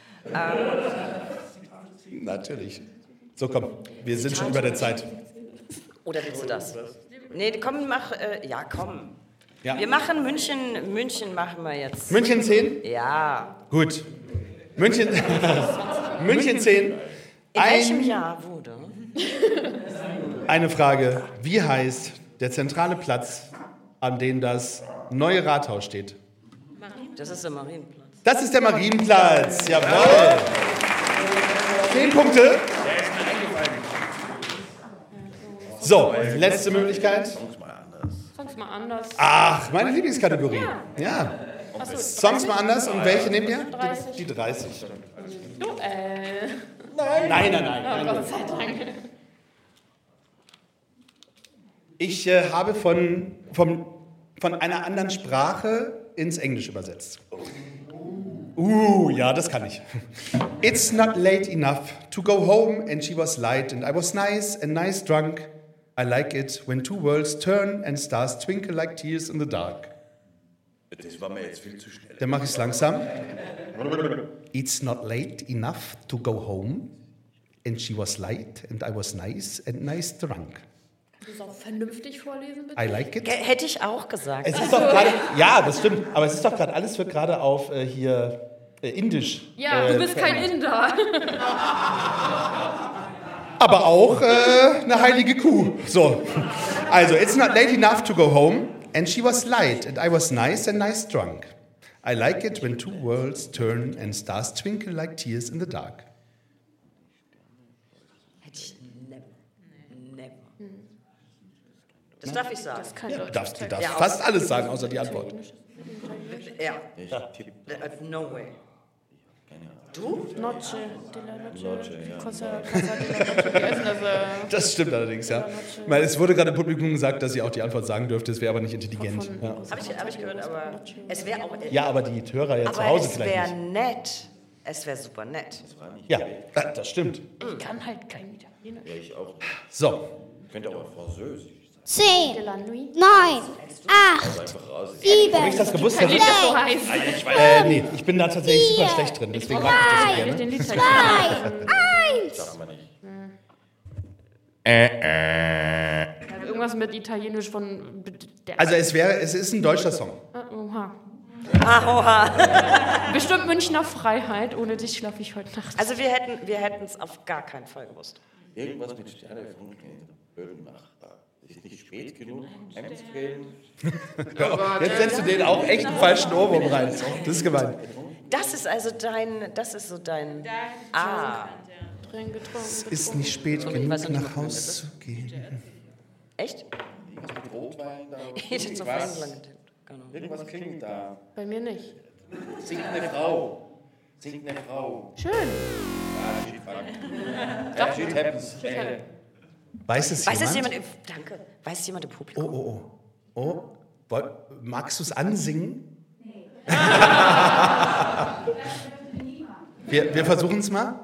Ähm, Natürlich. So, komm, wir sind schon über der Zeit. Oder willst du das? Nee, komm, mach. Äh, ja, komm. Ja. Wir machen München. München machen wir jetzt. München zehn? Ja. Gut. München, München zehn. In Ein, welchem Jahr wurde? Eine Frage. Wie heißt der zentrale Platz, an dem das neue Rathaus steht? Das ist der Marienplatz. Das ist der Marienplatz. Jawohl. Zehn Punkte. So, letzte Möglichkeit. Songs mal anders. Ach, meine Lieblingskategorie. Ja. Achso, Songs mal anders. Und welche nehmt ihr? dreißig. Die, die dreißig. Du, äh. Nein, nein, nein. nein, Oh, nein. Gott sei Dank. Ich äh, habe von, von, von einer anderen Sprache ins Englische übersetzt. Uh, ja, das kann ich. It's not late enough to go home and she was light and I was nice and nice drunk. I like it when two worlds turn and stars twinkle like tears in the dark. Das war mir jetzt viel zu schnell. Dann mache ich es langsam. It's not late enough to go home and she was light and I was nice and nice drunk. Kannst du es auch vernünftig vorlesen, bitte? I like it. Hätte ich auch gesagt. Es ist doch gerade, ja, das stimmt, aber es ist doch gerade, alles wird gerade auf äh, hier äh, Indisch. Ja, äh, du bist kein Inder. Aber auch äh, eine heilige Kuh. So, also, it's not late enough to go home and she was light and I was nice and nice drunk. I like it when two worlds turn and stars twinkle like tears in the dark. Hätte ich never, never. Das darf ich sagen. Das kann Ja, Deutsch. du darfst, du darfst Ja, fast alles sagen, außer die Antwort. Ja. No way. Du? Noche, de la Noche, Noche, ja. Cosa, Casa de la Noche. Wie heißt denn das? Äh, Das stimmt allerdings, ja. Weil es wurde gerade im Publikum gesagt, dass sie auch die Antwort sagen dürfte, es wäre aber nicht intelligent. Ja, Habe ich, hab ich gehört, aber es wäre auch. ja, aber die Hörer ja aber zu Hause es vielleicht wäre nicht. nett. Es wäre super nett. Ja, das stimmt. ich kann halt kein Italienisch. Ja, ich auch. So, Könnte auch Französisch. Zehn, De la Nuit. neun, acht, Einfach raus. sieben, wenn ich das gewusst Kein hätte. Lied, das so heißt. Äh, nee, ich bin da tatsächlich super schlecht drin, deswegen mag ich das so gerne. Den Lied zwei, eins. Darf man nicht. Also irgendwas mit Italienisch von. Der Also es wäre, es ist ein deutscher Song. Ah, Oha. Ah, oha. Bestimmt Münchner Freiheit. Ohne dich schlafe ich heute Nacht. Also wir hätten wir hätten es auf gar keinen Fall gewusst. Irgendwas mit Sterne von Bödenbach. Ist nicht spät genug, einzugehen. Ja, jetzt setzt du den auch echt einen falschen Ohrwurm rein. Das ist gemein. Das ist also dein, das ist so dein. Ah. Drin getrunken. Es ist nicht spät Ich genug, weiß nicht, nach Haus zu gehen. Echt? Irgendwas mit Rotwein da. Ich hätte jetzt auf Irgendwas, England getippt. Genau. irgendwas klingt da. Bei mir nicht. Singt eine Frau. Singt eine Frau. Schön. Ja, shit, fuck. Ja, shit happens. Äh, Weiß es Weiß es jemand? jemand? im- Danke. Weiß es jemand im Publikum? Oh, oh, oh. Oh, woll- magst du es ansingen? Nee. wir wir versuchen es mal.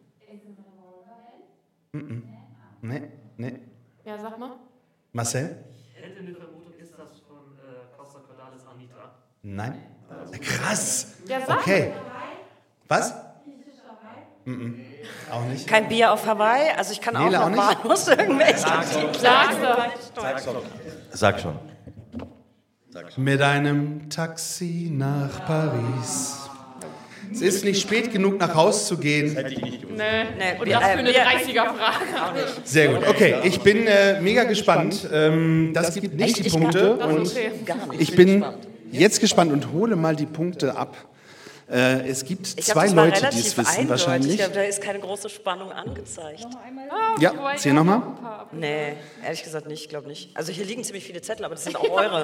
Mm-mm. Nee, nee. Ja, sag mal. Marcel? Ich hätte eine Vermutung, ist das von äh, Costa Cordalis Anita? Nein. Krass. Ja, sag. Okay. Was? Mm-mm. Auch nicht. Kein Bier auf Hawaii? Also ich kann Nele auch auch noch nicht? Bahnhofs irgendwelche. Sag's doch. Sag schon. Mit einem Taxi nach Paris. Es ist nicht spät genug, nach Haus zu gehen. Nee. Nee, Und wir- das für äh, eine wir- dreißiger-Frage. Sehr gut. Okay, ich bin äh, mega gespannt. Ähm, das gibt nicht die Ich Punkte. Das ist Und okay. Gar nicht. ich bin jetzt gespannt und hole mal die Punkte ab. Äh, es gibt Ich glaub, zwei das war Leute, die relativ es wissen eindeutig. wahrscheinlich. Ich glaube, da ist keine große Spannung angezeigt. Ja, zähl nochmal. Nee, ehrlich gesagt nicht, ich glaube nicht. Also hier liegen ziemlich viele Zettel, aber das sind auch eure.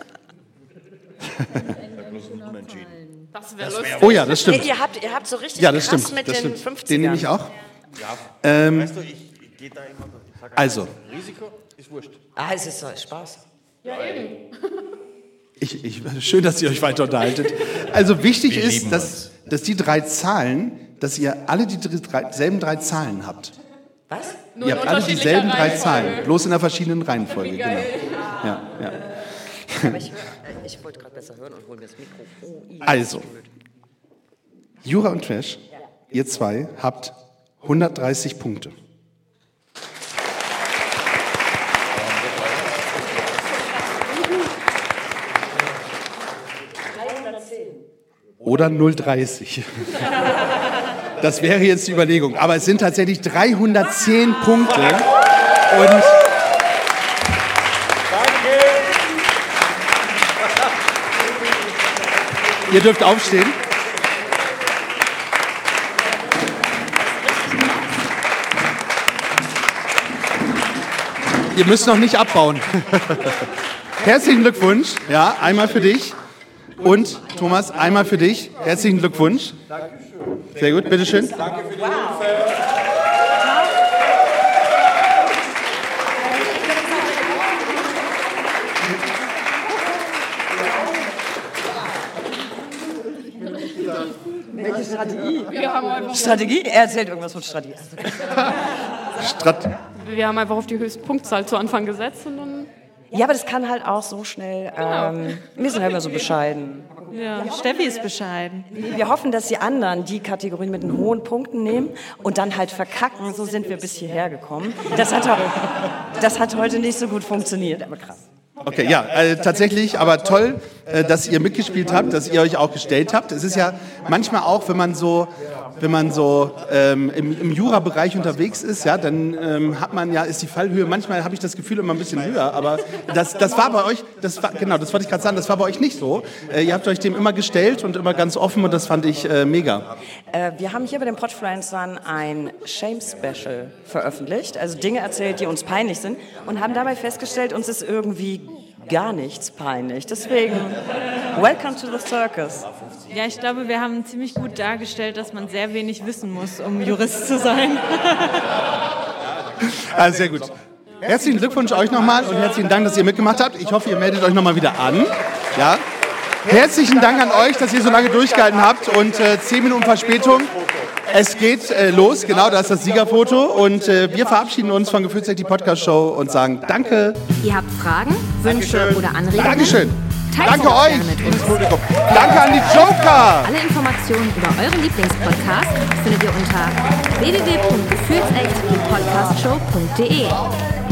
Das wäre lustig. Oh ja, das stimmt. Ihr, ihr, habt, ihr habt so richtig Ja, das krass stimmt. mit Das den stimmt. fünfzigern. Den nehme ich auch. Ja, Ähm, weißt du, ich gehe da immer. Ich sag Also. einfach, Risiko ist wurscht. Ah, es ist so Spaß. Ja, eben. Ich, ich, schön, dass ihr euch weiter unterhaltet. Also wichtig Wir ist, lieben dass, dass die drei Zahlen, dass ihr alle die drei, selben drei Zahlen habt. Was? Nur ihr in habt alle unterschiedlicher dieselben drei Reihenfolge. Zahlen, bloß in einer verschiedenen Reihenfolge. Wie Genau. geil. Ja, ja. Aber ich, hör, äh, ich wollte gerade besser hören und hol mir das Mikro. Oh, i- Also, Jura und Trash, ihr zwei habt hundertdreißig Punkte. Oder null Komma dreißig. Das wäre jetzt die Überlegung. Aber es sind tatsächlich dreihundertzehn Punkte. Und ihr dürft aufstehen. Ihr müsst noch nicht abbauen. Herzlichen Glückwunsch. Ja, einmal für dich. Und Thomas, einmal für dich. Herzlichen Glückwunsch. Sehr gut, bitteschön. Danke für die Hilfe. Welche Strategie? Wir haben einfach, Strategie? Er erzählt irgendwas von Strategie. Strat wir haben einfach auf die höchste Punktzahl zu Anfang gesetzt und dann. Ja, aber das kann halt auch so schnell. Ähm, wir sind halt immer so bescheiden. Ja, Steffi ist bescheiden. Wir hoffen, dass die anderen die Kategorien mit den hohen Punkten nehmen und dann halt verkacken. So sind wir bis hierher gekommen. Das hat, das hat heute nicht so gut funktioniert, aber krass. Okay, ja, äh, tatsächlich, aber toll, äh, dass ihr mitgespielt habt, dass ihr euch auch gestellt habt. Es ist ja manchmal auch, wenn man so, wenn man so ähm, im, im Jura-Bereich unterwegs ist, ja, dann ähm, hat man ja, ist die Fallhöhe, manchmal habe ich das Gefühl immer ein bisschen höher, aber das, das war bei euch, das war, genau, das wollte ich gerade sagen, das war bei euch nicht so. Äh, ihr habt euch dem immer gestellt und immer ganz offen und das fand ich äh, mega. Äh, wir haben hier bei den Podfluencern ein Shame-Special veröffentlicht, also Dinge erzählt, die uns peinlich sind und haben dabei festgestellt, uns ist irgendwie gar nichts peinlich. Deswegen, welcome to the circus. Ja, ich glaube, wir haben ziemlich gut dargestellt, dass man sehr wenig wissen muss, um Jurist zu sein. Ah, sehr gut. Herzlichen Glückwunsch euch nochmal und herzlichen Dank, dass ihr mitgemacht habt. Ich hoffe, ihr meldet euch nochmal wieder an. Ja. Herzlichen Dank an euch, dass ihr so lange durchgehalten habt und äh, zehn Minuten Verspätung. Es geht äh, los, genau, da ist das Siegerfoto und äh, wir verabschieden uns von Gefühlsecht, die Podcast-Show und sagen Danke. Ihr habt Fragen, Wünsche Dankeschön. oder Anregungen? Dankeschön. Teilt Danke sie doch euch gerne mit uns. ins Publikum. Danke an die Joker. Alle Informationen über euren Lieblingspodcast findet ihr unter w w w punkt gefühlsecht die podcast show punkt de.